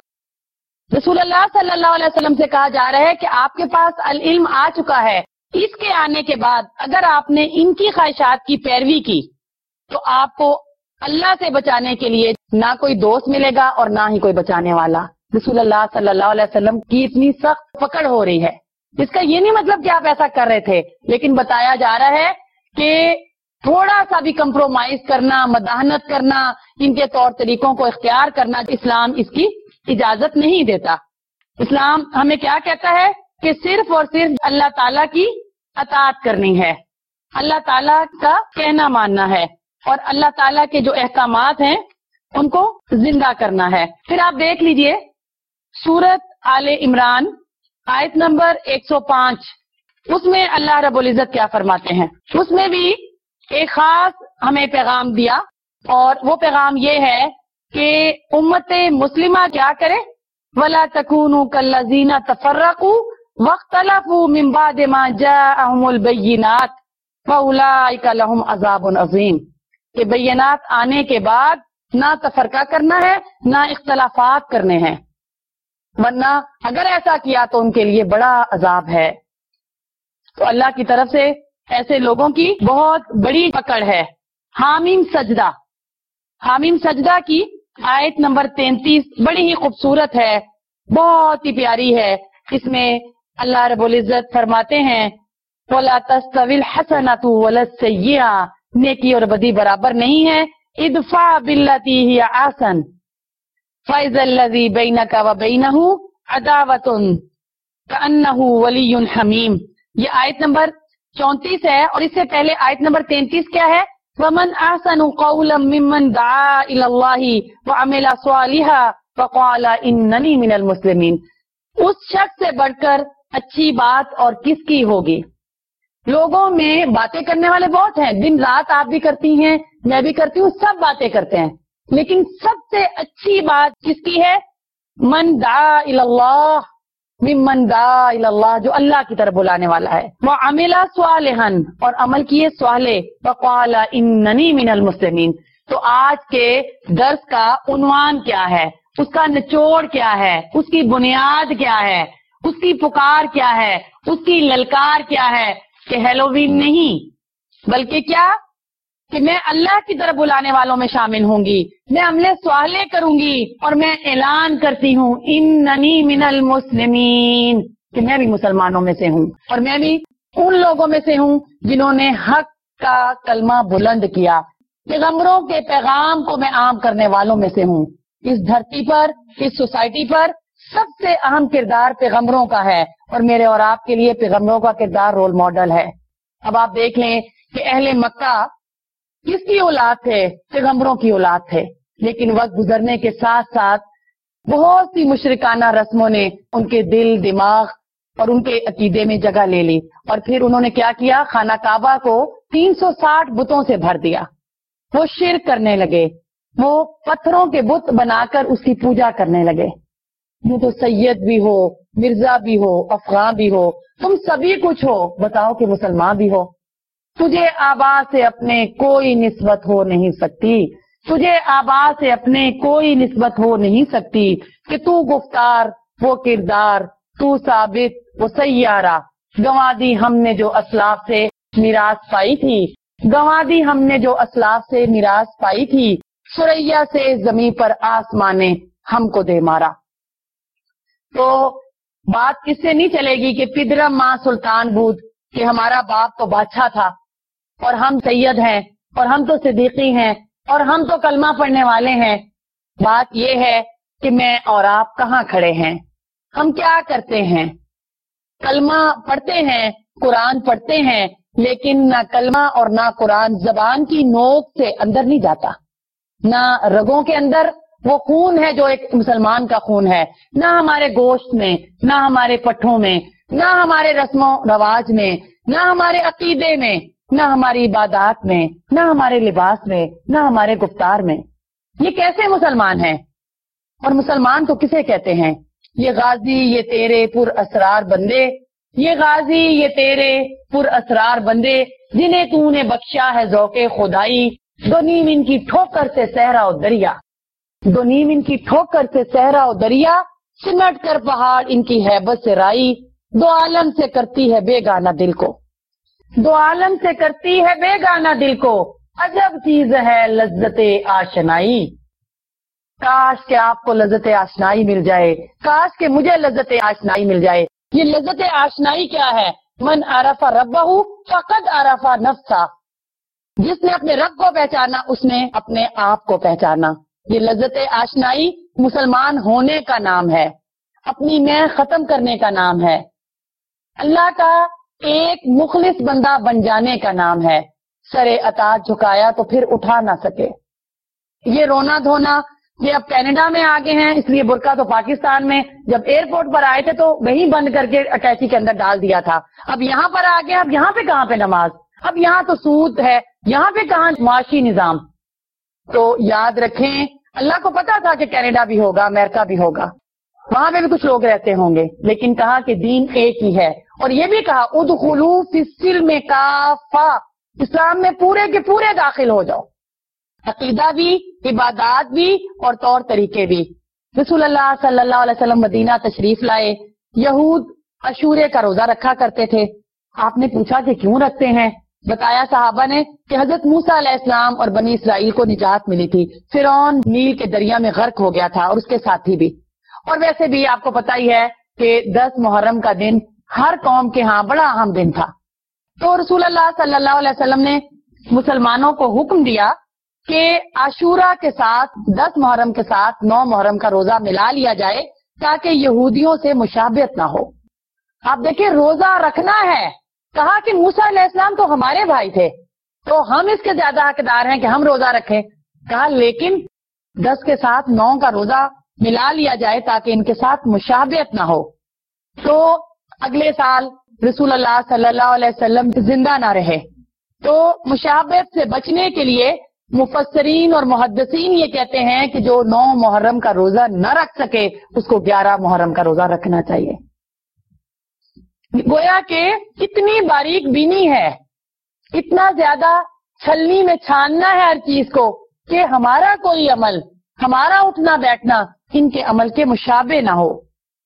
وَاقٍ۔ رسول اللہ صلی اللہ علیہ وسلم سے کہا جا رہا ہے کہ آپ کے پاس العلم آ چکا ہے، اس کے آنے کے بعد اگر آپ نے ان کی خواہشات کی پیروی کی تو آپ کو اللہ سے بچانے کے لیے نہ کوئی دوست ملے گا اور نہ ہی کوئی بچانے والا۔ رسول اللہ صلی اللہ علیہ وسلم کی اتنی سخت پکڑ ہو رہی ہے، اس کا یہ نہیں مطلب کہ آپ ایسا کر رہے تھے، لیکن بتایا جا رہا ہے کہ تھوڑا سا بھی کمپرومائز کرنا، مداحنت کرنا، ان کے طور طریقوں کو اختیار کرنا، اسلام اس کی اجازت نہیں دیتا۔ اسلام ہمیں کیا کہتا ہے کہ صرف اور صرف اللہ تعالیٰ کی اطاعت کرنی ہے، اللہ تعالیٰ کا کہنا ماننا ہے، اور اللہ تعالیٰ کے جو احکامات ہیں ان کو زندہ کرنا ہے۔ پھر آپ دیکھ لیجئے سورت آل عمران آیت نمبر 105، اس میں اللہ رب العزت کیا فرماتے ہیں، اس میں بھی ایک خاص ہمیں پیغام دیا، اور وہ پیغام یہ ہے کہ امت مسلمہ کیا کرے، وَلَا تَكُونُوا كَالَّذِينَ تَفَرَّقُوا وَاخْتَلَفُوا مِن بَعْدِ مَا جَاءَهُمُ الْبَيِّنَاتُ وَأُولَٰئِكَ لَهُمْ عَذَابٌ عَظِيمٌ، کہ بینات آنے کے بعد نہ تفرقہ کرنا ہے نہ اختلافات کرنے ہیں، ورنہ اگر ایسا کیا تو ان کے لیے بڑا عذاب ہے۔ تو اللہ کی طرف سے ایسے لوگوں کی بہت بڑی پکڑ ہے۔ حامیم سجدہ، حامیم سجدہ کی آیت نمبر 33 بڑی ہی خوبصورت ہے، بہت ہی پیاری ہے۔ اس میں اللہ رب العزت فرماتے ہیں وَلَا تَسْتَوِي الْحَسَنَةُ وَلَا السَّيِّئَةُ، نیکی اور بدی برابر نہیں ہے، ادفع باللتی ہی احسن فَإِذَا الَّذِي بَيْنَكَ وَبَيْنَهُ عَدَاوَةٌ كَأَنَّهُ وَلِيٌّ حَمِيمٌ، یہ آیت نمبر 34 ہے، اور اس سے پہلے آیت نمبر 33 کیا ہے، وَمَنْ أَحْسَنُ قَوْلًا مِّمَّنْ دَعَا إِلَى اللَّهِ وَعَمِلَ صَالِحًا فقال اننی من المسلمین. اس شخص سے بڑھ کر اچھی بات اور کس کی ہوگی؟ لوگوں میں باتیں کرنے والے بہت ہیں، دن رات آپ بھی کرتی ہیں، میں بھی کرتی ہوں، سب باتیں کرتے ہیں، لیکن سب سے اچھی بات کس کی ہے؟ من دعا الی اللہ، ممن دعا الی اللہ، جو اللہ کی طرف بلانے والا ہے، وعمل صالحا، اور عمل کیے صالح، وقال اننی من المسلمین. تو آج کے درس کا عنوان کیا ہے، اس کا نچوڑ کیا ہے، اس کی بنیاد کیا ہے، اس کی پکار کیا ہے، اس کی للکار کیا ہے کہ ہیلووین نہیں بلکہ کیا کہ میں اللہ کی طرف بلانے والوں میں شامل ہوں گی، میں عمل صالح کروں گی، اور میں اعلان کرتی ہوں اننی من المسلمین کہ میں بھی مسلمانوں میں سے ہوں، اور میں بھی ان لوگوں میں سے ہوں جنہوں نے حق کا کلمہ بلند کیا، پیغمبروں کے پیغام کو میں عام کرنے والوں میں سے ہوں. اس دھرتی پر، اس سوسائٹی پر سب سے اہم کردار پیغمبروں کا ہے، اور میرے اور آپ کے لیے پیغمبروں کا کردار رول ماڈل ہے. اب آپ دیکھ لیں کہ اہل مکہ کس کی اولاد تھے؟ پیغمبروں کی اولاد تھے، لیکن وقت گزرنے کے ساتھ ساتھ بہت سی مشرکانہ رسموں نے ان کے دل، دماغ اور ان کے عقیدے میں جگہ لے لی، اور پھر انہوں نے کیا کیا؟ خانہ کعبہ کو 360 بتوں سے بھر دیا. وہ شرک کرنے لگے، وہ پتھروں کے بت بنا کر اس کی پوجا کرنے لگے. یہ تو سید بھی ہو، مرزا بھی ہو، افغان بھی ہو، تم سبھی کچھ ہو، بتاؤ کہ مسلمان بھی ہو. تجھے آبا سے اپنے کوئی نسبت ہو نہیں سکتی، تجھے آبا سے اپنے کوئی نسبت ہو نہیں سکتی کہ تو گفتار وہ کردار، تو ثابت وہ سیارہ. گنوا دی ہم نے جو اسلاف سے میراث پائی تھی، گنوا دی ہم نے جو اسلاف سے میراث پائی تھی، سریا سے زمین پر آسمان نے ہم کو دے مارا. تو بات کس سے نہیں چلے گی کہ پدرم ماں سلطان بود کہ ہمارا باپ تو بادشاہ تھا اور ہم سید ہیں اور ہم تو صدیقی ہیں اور ہم تو کلمہ پڑھنے والے ہیں. بات یہ ہے کہ میں اور آپ کہاں کھڑے ہیں، ہم کیا کرتے ہیں؟ کلمہ پڑھتے ہیں، قرآن پڑھتے ہیں، لیکن نہ کلمہ اور نہ قرآن زبان کی نوک سے اندر نہیں جاتا، نہ رگوں کے اندر وہ خون ہے جو ایک مسلمان کا خون ہے، نہ ہمارے گوشت میں، نہ ہمارے پٹھوں میں، نہ ہمارے رسم و رواج میں، نہ ہمارے عقیدے میں، نہ ہماری عبادات میں، نہ ہمارے لباس میں، نہ ہمارے گفتار میں. یہ کیسے مسلمان ہیں؟ اور مسلمان تو کسے کہتے ہیں؟ یہ غازی یہ تیرے پر اسرار بندے، یہ غازی یہ تیرے پر اسرار بندے، جنہیں تو نے بخشا ہے ذوق خدائی. دو نیم ان کی ٹھوکر سے صحرا و دریا، دو نیم ان کی ٹھوکر سے صحرا و دریا، سمٹ کر پہاڑ ان کی ہیبت سے رائی. دو عالم سے کرتی ہے بے گانا دل کو، دو عالم سے کرتی ہے بے گانا دل کو، عجب چیز ہے لذت آشنائی. کاش کہ آپ کو لذت آشنائی مل جائے، کاش کہ مجھے لذت آشنائی مل جائے. یہ لذت آشنائی کیا ہے؟ من عرف ربہ فقد عرف نفسہ، جس نے اپنے رب کو پہچانا اس نے اپنے آپ کو پہچانا. یہ لذت آشنائی مسلمان ہونے کا نام ہے، اپنی میں ختم کرنے کا نام ہے، اللہ کا ایک مخلص بندہ بن جانے کا نام ہے. سر اطاعت جھکایا تو پھر اٹھا نہ سکے. یہ رونا دھونا، یہ اب کینیڈا میں آگے ہیں اس لیے برقع تو پاکستان میں جب ایئرپورٹ پر آئے تھے تو وہیں بند کر کے اٹیچی کے اندر ڈال دیا تھا. اب یہاں پر آگے، اب یہاں پہ کہاں پہ نماز، اب یہاں تو سود ہے، یہاں پہ کہاں معاشی نظام. تو یاد رکھیں اللہ کو پتا تھا کہ کینیڈا بھی ہوگا، امریکہ بھی ہوگا، وہاں پہ بھی کچھ لوگ رہتے ہوں گے، لیکن کہا کہ دین ایک ہی ہے. اور یہ بھی کہا ادخلوا فی السلم کافہ، اسلام میں پورے کے پورے داخل ہو جاؤ، عقیدہ بھی، عبادات بھی اور طور طریقے بھی. رسول اللہ صلی اللہ علیہ وسلم مدینہ تشریف لائے. یہود عاشورے کا روزہ رکھا کرتے تھے. آپ نے پوچھا کہ کیوں رکھتے ہیں؟ بتایا صحابہ نے کہ حضرت موسیٰ علیہ السلام اور بنی اسرائیل کو نجات ملی تھی، فرعون نیل کے دریا میں غرق ہو گیا تھا اور اس کے ساتھی بھی. اور ویسے بھی آپ کو پتا ہی ہے کہ 10 محرم کا دن ہر قوم کے ہاں بڑا اہم دن تھا. تو رسول اللہ صلی اللہ علیہ وسلم نے مسلمانوں کو حکم دیا کہ عاشورہ کے ساتھ 10 محرم کے ساتھ 9 محرم کا روزہ ملا لیا جائے تاکہ یہودیوں سے مشابہت نہ ہو. آپ دیکھیں روزہ رکھنا ہے. کہا کہ موسیٰ علیہ السلام تو ہمارے بھائی تھے تو ہم اس کے زیادہ حقدار ہیں کہ ہم روزہ رکھیں. کہا لیکن 10 کے ساتھ 9 کا روزہ ملا لیا جائے تاکہ ان کے ساتھ مشابہت نہ ہو. تو اگلے سال رسول اللہ صلی اللہ علیہ وسلم زندہ نہ رہے. تو مشابہت سے بچنے کے لیے مفسرین اور محدثین یہ کہتے ہیں کہ جو 9 محرم کا روزہ نہ رکھ سکے اس کو 11 محرم کا روزہ رکھنا چاہیے. گویا کہ اتنی باریک بینی ہے, اتنا زیادہ چھلنی میں چھاننا ہے ہر چیز کو کہ ہمارا کوئی عمل, ہمارا اٹھنا بیٹھنا ان کے عمل کے مشابہ نہ ہو.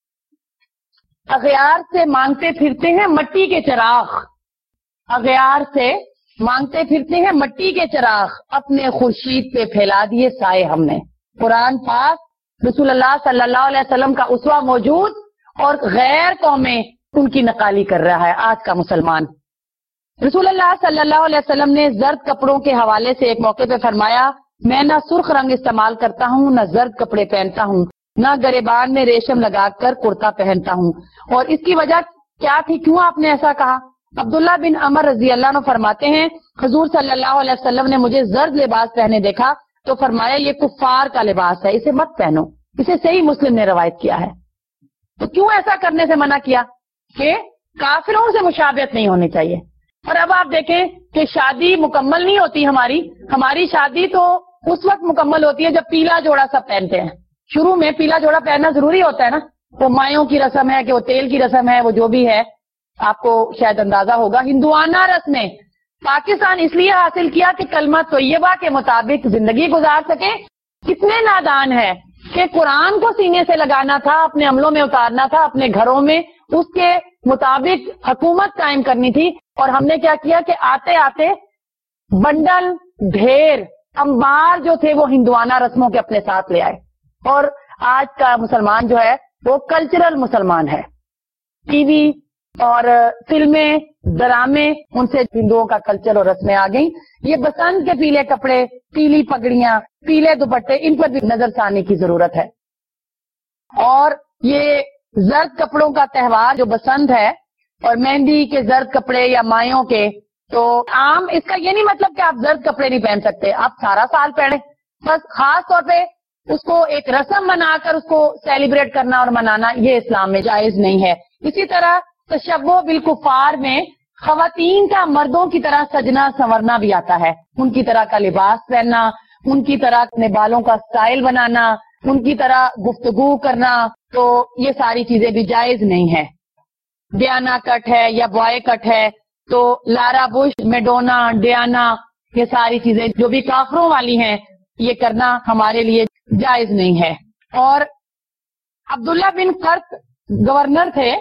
اغیار سے مانگتے پھرتے ہیں مٹی کے چراغ, اغیار سے مانگتے پھرتے ہیں مٹی کے چراغ, اپنے خورشید پہ پھیلا دیے سائے ہم نے. قرآن پاک رسول اللہ صلی اللہ علیہ وسلم کا اسوہ موجود اور غیر قومیں ان کی نقالی کر رہا ہے آج کا مسلمان. رسول اللہ صلی اللہ علیہ وسلم نے زرد کپڑوں کے حوالے سے ایک موقع پہ فرمایا, میں نہ سرخ رنگ استعمال کرتا ہوں, نہ زرد کپڑے پہنتا ہوں, نہ گریبان میں ریشم لگا کر کرتا پہنتا ہوں. اور اس کی وجہ کیا تھی, کیوں آپ نے ایسا کہا؟ عبداللہ بن عمر رضی اللہ عنہ فرماتے ہیں حضور صلی اللہ علیہ وسلم نے مجھے زرد لباس پہنے دیکھا تو فرمایا یہ کفار کا لباس ہے, اسے مت پہنو. اسے صحیح مسلم نے روایت کیا ہے. تو کیوں ایسا کرنے سے منع کیا؟ کہ کافروں سے مشابہت نہیں ہونی چاہیے. اور اب آپ دیکھیں کہ شادی مکمل نہیں ہوتی ہماری شادی تو اس وقت مکمل ہوتی ہے جب پیلا جوڑا سب پہنتے ہیں. شروع میں پیلا جوڑا پہننا ضروری ہوتا ہے نا, وہ مایوں کی رسم ہے کہ وہ تیل کی رسم ہے, وہ جو بھی ہے آپ کو شاید اندازہ ہوگا. ہندوانہ رسمیں پاکستان اس لیے حاصل کیا کہ کلمہ طیبہ کے مطابق زندگی گزار سکے. کتنے نادان ہے کہ قرآن کو سینے سے لگانا تھا, اپنے عملوں میں اتارنا تھا, اپنے گھروں میں اس کے مطابق حکومت قائم کرنی تھی. اور ہم نے کیا کیا کہ آتے آتے بنڈل ڈھیر انبار جو تھے وہ ہندوانہ رسموں کے اپنے ساتھ لے آئے. اور آج کا مسلمان جو ہے وہ کلچرل مسلمان ہے. ٹی وی اور فلمیں, ڈرامے, ان سے ہندوؤں کا کلچر اور رسمیں آ گئیں. یہ بسنت کے پیلے کپڑے, پیلی پگڑیاں, پیلے دوپٹے, ان پر بھی نظر ثانی کی ضرورت ہے. اور یہ زرد کپڑوں کا تہوار جو بسنت ہے اور مہندی کے زرد کپڑے یا مایوں کے, تو عام اس کا یہ نہیں مطلب کہ آپ زرد کپڑے نہیں پہن سکتے, آپ سارا سال پہنے. بس خاص طور پہ اس کو ایک رسم بنا کر اس کو سیلیبریٹ کرنا اور منانا یہ اسلام میں جائز نہیں ہے. اسی طرح تشبہ بالکفار میں خواتین کا مردوں کی طرح سجنا سنورنا بھی آتا ہے. ان کی طرح کا لباس پہننا, ان کی طرح اپنے بالوں کا سٹائل بنانا, ان کی طرح گفتگو کرنا, تو یہ ساری چیزیں بھی جائز نہیں ہے. ڈیانا کٹ ہے یا بوائے کٹ ہے, تو لارا بش, میڈونا, ڈیانا, یہ ساری چیزیں جو بھی کافروں والی ہیں یہ کرنا ہمارے لیے جائز نہیں ہے. اور عبداللہ بن قرط گورنر تھے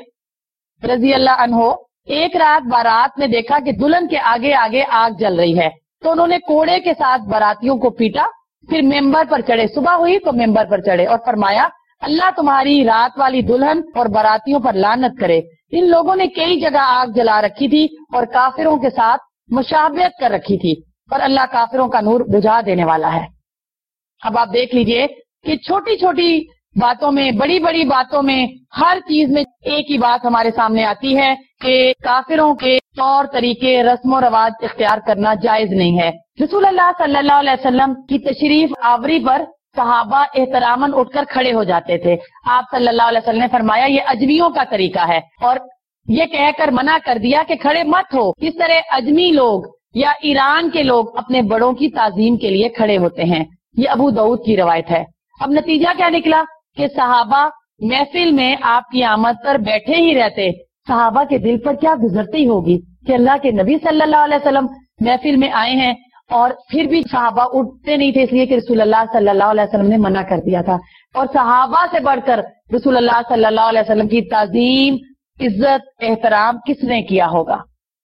رضی اللہ عنہ, ایک رات بارات میں دیکھا کہ دلہن کے آگے آگے آگ جل رہی ہے, تو انہوں نے کوڑے کے ساتھ باراتیوں کو پیٹا, پھر ممبر پر چڑھے. صبح ہوئی تو ممبر پر چڑھے اور فرمایا اللہ تمہاری رات والی دلہن اور باراتیوں پر لعنت کرے. ان لوگوں نے کئی جگہ آگ جلا رکھی تھی اور کافروں کے ساتھ مشابہت کر رکھی تھی, اور اللہ کافروں کا نور بجھا دینے والا ہے. اب آپ دیکھ لیجئے کہ چھوٹی چھوٹی باتوں میں, بڑی بڑی باتوں میں, ہر چیز میں ایک ہی بات ہمارے سامنے آتی ہے کہ کافروں کے طور طریقے, رسم و رواج اختیار کرنا جائز نہیں ہے. رسول اللہ صلی اللہ علیہ وسلم کی تشریف آوری پر صحابہ احتراماً اٹھ کر کھڑے ہو جاتے تھے. آپ صلی اللہ علیہ وسلم نے فرمایا یہ اجمیوں کا طریقہ ہے, اور یہ کہہ کر منع کر دیا کہ کھڑے مت ہو. اس طرح اجمی لوگ یا ایران کے لوگ اپنے بڑوں کی تعظیم کے لیے کھڑے ہوتے ہیں. یہ ابو داؤد کی روایت ہے. اب نتیجہ کیا نکلا کہ صحابہ محفل میں آپ کی آمد پر بیٹھے ہی رہتے. صحابہ کے دل پر کیا گزرتی ہوگی کہ اللہ کے نبی صلی اللہ علیہ وسلم محفل میں آئے ہیں, اور پھر بھی صحابہ اٹھتے نہیں تھے, اس لیے کہ رسول اللہ صلی اللہ علیہ وسلم نے منع کر دیا تھا. اور صحابہ سے بڑھ کر رسول اللہ صلی اللہ علیہ وسلم کی تعظیم, عزت, احترام کس نے کیا ہوگا؟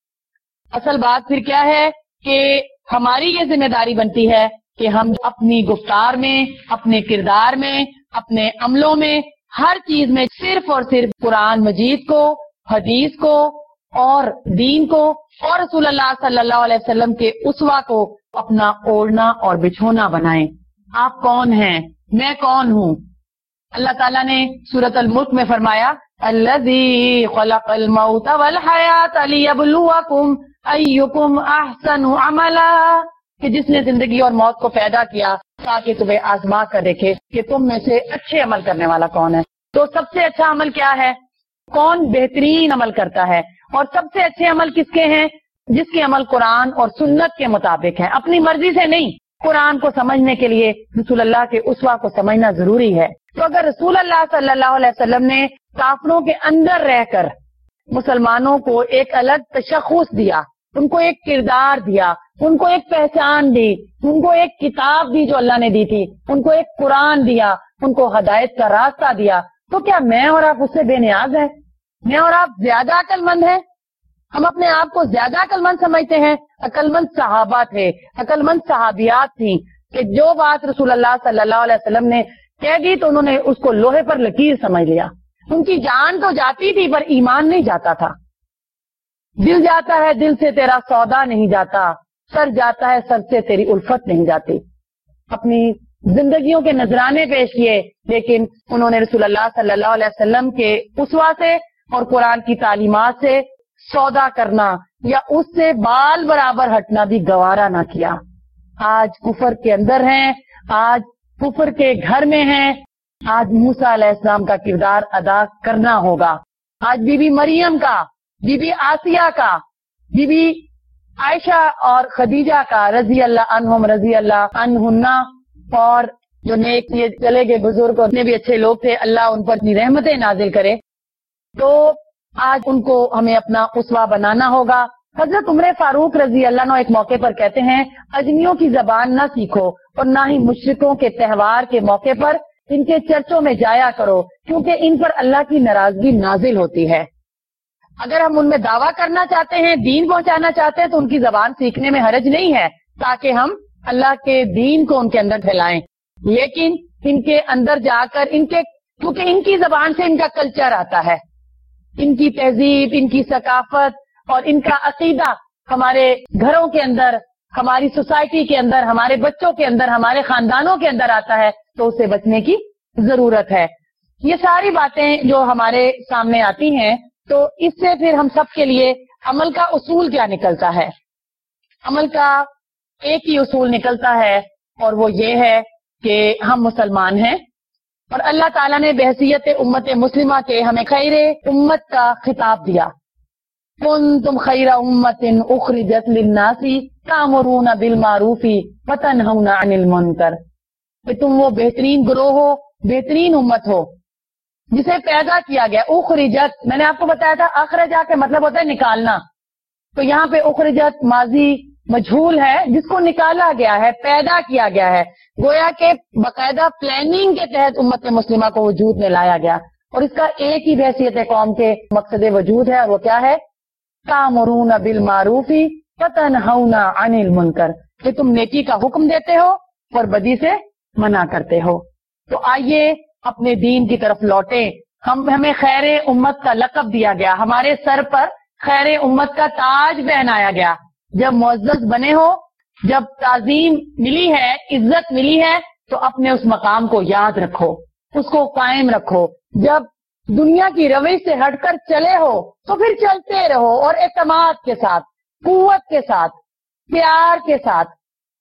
اصل بات پھر کیا ہے کہ ہماری یہ ذمہ داری بنتی ہے کہ ہم اپنی گفتار میں, اپنے کردار میں, اپنے عملوں میں, ہر چیز میں صرف اور صرف قرآن مجید کو, حدیث کو اور دین کو اور رسول اللہ صلی اللہ علیہ وسلم کے اسوہ کو اپنا اوڑھنا اور بچھونا بنائیں. آپ کون ہیں, میں کون ہوں؟ اللہ تعالیٰ نے سورۃ الملک میں فرمایا الذی خلق الموت والحیات لیبلوکم ایکم احسن عملا, کہ جس نے زندگی اور موت کو پیدا کیا تاکہ تمہیں آزما کر دیکھے کہ تم میں سے اچھے عمل کرنے والا کون ہے۔ تو سب سے اچھا عمل کیا ہے؟ کون بہترین عمل کرتا ہے؟ اور سب سے اچھے عمل کس کے ہیں؟ جس کے عمل قرآن اور سنت کے مطابق ہیں، اپنی مرضی سے نہیں۔ قرآن کو سمجھنے کے لیے رسول اللہ کے اسوہ کو سمجھنا ضروری ہے۔ تو اگر رسول اللہ صلی اللہ علیہ وسلم نے کافروں کے اندر رہ کر مسلمانوں کو ایک الگ تشخص دیا، ان کو ایک کردار دیا، ان کو ایک پہچان دی، ان کو ایک کتاب دی جو اللہ نے دی تھی، ان کو ایک قرآن دیا، ان کو ہدایت کا راستہ دیا، تو کیا میں اور آپ اس سے بے نیاز ہیں؟ میں اور آپ زیادہ عقل مند ہیں؟ ہم اپنے آپ کو زیادہ عقل مند سمجھتے ہیں؟ عقل مند صحابہ تھے، عقل مند صحابیات تھیں کہ جو بات رسول اللہ صلی اللہ علیہ وسلم نے کہہ دی تو انہوں نے اس کو لوہے پر لکیر سمجھ لیا۔ ان کی جان تو جاتی تھی پر ایمان نہیں جاتا تھا۔ دل جاتا ہے دل سے تیرا سودا نہیں جاتا، سر جاتا ہے سر سے تیری الفت نہیں جاتی۔ اپنی زندگیوں کے نذرانے پیش کیے، لیکن انہوں نے رسول اللہ صلی اللہ علیہ وسلم کے اسوہ سے اور قرآن کی تعلیمات سے سودا کرنا یا اس سے بال برابر ہٹنا بھی گوارا نہ کیا۔ آج کفر کے اندر ہیں، آج کفر کے گھر میں ہیں، آج موسیٰ علیہ السلام کا کردار ادا کرنا ہوگا۔ آج بی بی مریم کا، بی بی آسیہ کا، بی بی عائشہ اور خدیجہ کا رضی اللہ عنہم رضی اللہ عنہن، اور جو نیک یہ چلے گئے بزرگ اتنے بھی اچھے لوگ تھے، اللہ ان پر اپنی رحمتیں نازل کرے۔ تو آج ان کو ہمیں اپنا اسوہ بنانا ہوگا۔ حضرت عمر فاروق رضی اللہ عنہ ایک موقع پر کہتے ہیں، اجمیوں کی زبان نہ سیکھو اور نہ ہی مشرکوں کے تہوار کے موقع پر ان کے چرچوں میں جایا کرو، کیونکہ ان پر اللہ کی ناراضگی نازل ہوتی ہے۔ اگر ہم ان میں دعویٰ کرنا چاہتے ہیں، دین پہنچانا چاہتے ہیں، تو ان کی زبان سیکھنے میں حرج نہیں ہے، تاکہ ہم اللہ کے دین کو ان کے اندر پھیلائیں۔ لیکن ان کے اندر جا کر کیونکہ ان کی زبان سے ان کا کلچر آتا ہے، ان کی تہذیب، ان کی ثقافت اور ان کا عقیدہ ہمارے گھروں کے اندر، ہماری سوسائٹی کے اندر، ہمارے بچوں کے اندر، ہمارے خاندانوں کے اندر آتا ہے، تو اسے بچنے کی ضرورت ہے۔ یہ ساری باتیں جو ہمارے سامنے آتی ہیں، تو اس سے پھر ہم سب کے لیے عمل کا اصول کیا نکلتا ہے؟ عمل کا ایک ہی اصول نکلتا ہے، اور وہ یہ ہے کہ ہم مسلمان ہیں، اور اللہ تعالیٰ نے بحیثیت امت مسلمہ کے ہمیں خیر امت کا خطاب دیا۔ کنتم خیر امت اخرجت للناس تأمرون بالمعروف وتنہون عن المنکر، کہ تم وہ بہترین گروہ ہو، بہترین امت ہو جسے پیدا کیا گیا۔ اخرجت، میں نے آپ کو بتایا تھا اخرجا کے مطلب ہوتا ہے نکالنا، تو یہاں پہ اخرجت ماضی مجھول ہے، جس کو نکالا گیا ہے، پیدا کیا گیا ہے، گویا کہ باقاعدہ پلاننگ کے تحت امت مسلمہ کو وجود میں لایا گیا، اور اس کا ایک ہی بحیثیت قوم کے مقصد وجود ہے، اور وہ کیا ہے؟ تأمرون بالمعروف وتنہون عن المنکر، کہ تم نیکی کا حکم دیتے ہو اور بدی سے منع کرتے ہو۔ تو آئیے اپنے دین کی طرف لوٹیں۔ ہمیں خیر امت کا لقب دیا گیا، ہمارے سر پر خیر امت کا تاج پہنایا گیا۔ جب معزز بنے ہو، جب تعظیم ملی ہے، عزت ملی ہے، تو اپنے اس مقام کو یاد رکھو، اس کو قائم رکھو۔ جب دنیا کی روش سے ہٹ کر چلے ہو تو پھر چلتے رہو، اور اعتماد کے ساتھ، قوت کے ساتھ، پیار کے ساتھ۔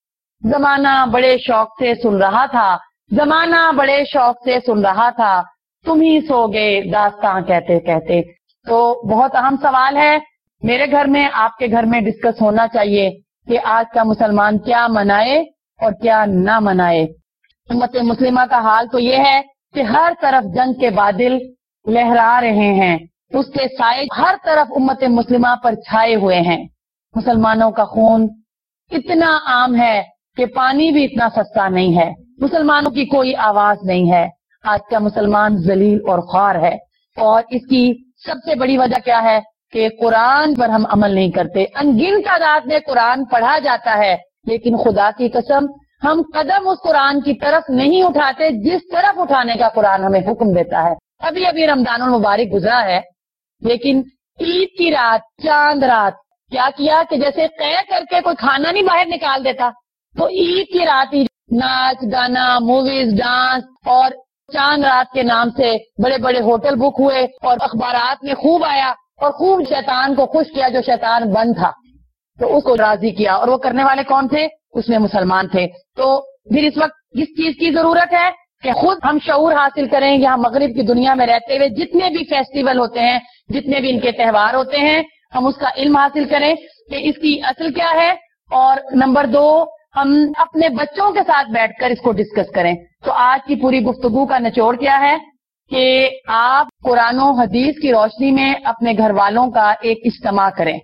زمانہ بڑے شوق سے سن رہا تھا، زمانہ بڑے شوق سے سن رہا تھا، تم ہی سو گئے داستاں کہتے کہتے۔ تو بہت اہم سوال ہے، میرے گھر میں، آپ کے گھر میں ڈسکس ہونا چاہیے کہ آج کا مسلمان کیا منائے اور کیا نہ منائے۔ امت مسلمہ کا حال تو یہ ہے کہ ہر طرف جنگ کے بادل لہرا رہے ہیں، اس کے سائے ہر طرف امت مسلمہ پر چھائے ہوئے ہیں۔ مسلمانوں کا خون اتنا عام ہے کہ پانی بھی اتنا سستا نہیں ہے، مسلمانوں کی کوئی آواز نہیں ہے۔ آج کا مسلمان ذلیل اور خوار ہے، اور اس کی سب سے بڑی وجہ کیا ہے کہ قرآن پر ہم عمل نہیں کرتے۔ انگن تعداد میں قرآن پڑھا جاتا ہے، لیکن خدا کی قسم ہم قدم اس قرآن کی طرف نہیں اٹھاتے جس طرف اٹھانے کا قرآن ہمیں حکم دیتا ہے۔ ابھی رمضان المبارک گزرا ہے، لیکن عید کی رات، چاند رات کیا کیا کہ جیسے طے کر کے کوئی کھانا نہیں باہر نکال دیتا، تو عید کی رات ہی ناچ گانا، موویز، ڈانس، اور چاند رات کے نام سے بڑے بڑے ہوٹل بک ہوئے، اور اخبارات میں خوب آیا، اور خوب شیطان کو خوش کیا جو شیطان بند تھا، تو اس کو راضی کیا۔ اور وہ کرنے والے کون تھے؟ اس میں مسلمان تھے۔ تو پھر اس وقت کس چیز کی ضرورت ہے کہ خود ہم شعور حاصل کریں. یہاں مغرب کی دنیا میں رہتے ہوئے جتنے بھی فیسٹیول ہوتے ہیں، جتنے بھی ان کے تہوار ہوتے ہیں، ہم اس کا علم حاصل کریں کہ اس کی اصل کیا ہے. اور نمبر 2، ہم اپنے بچوں کے ساتھ بیٹھ کر اس کو ڈسکس کریں. تو آج کی پوری گفتگو کا نچوڑ کیا ہے کہ آپ قرآن و حدیث کی روشنی میں اپنے گھر والوں کا ایک اجتماع کریں.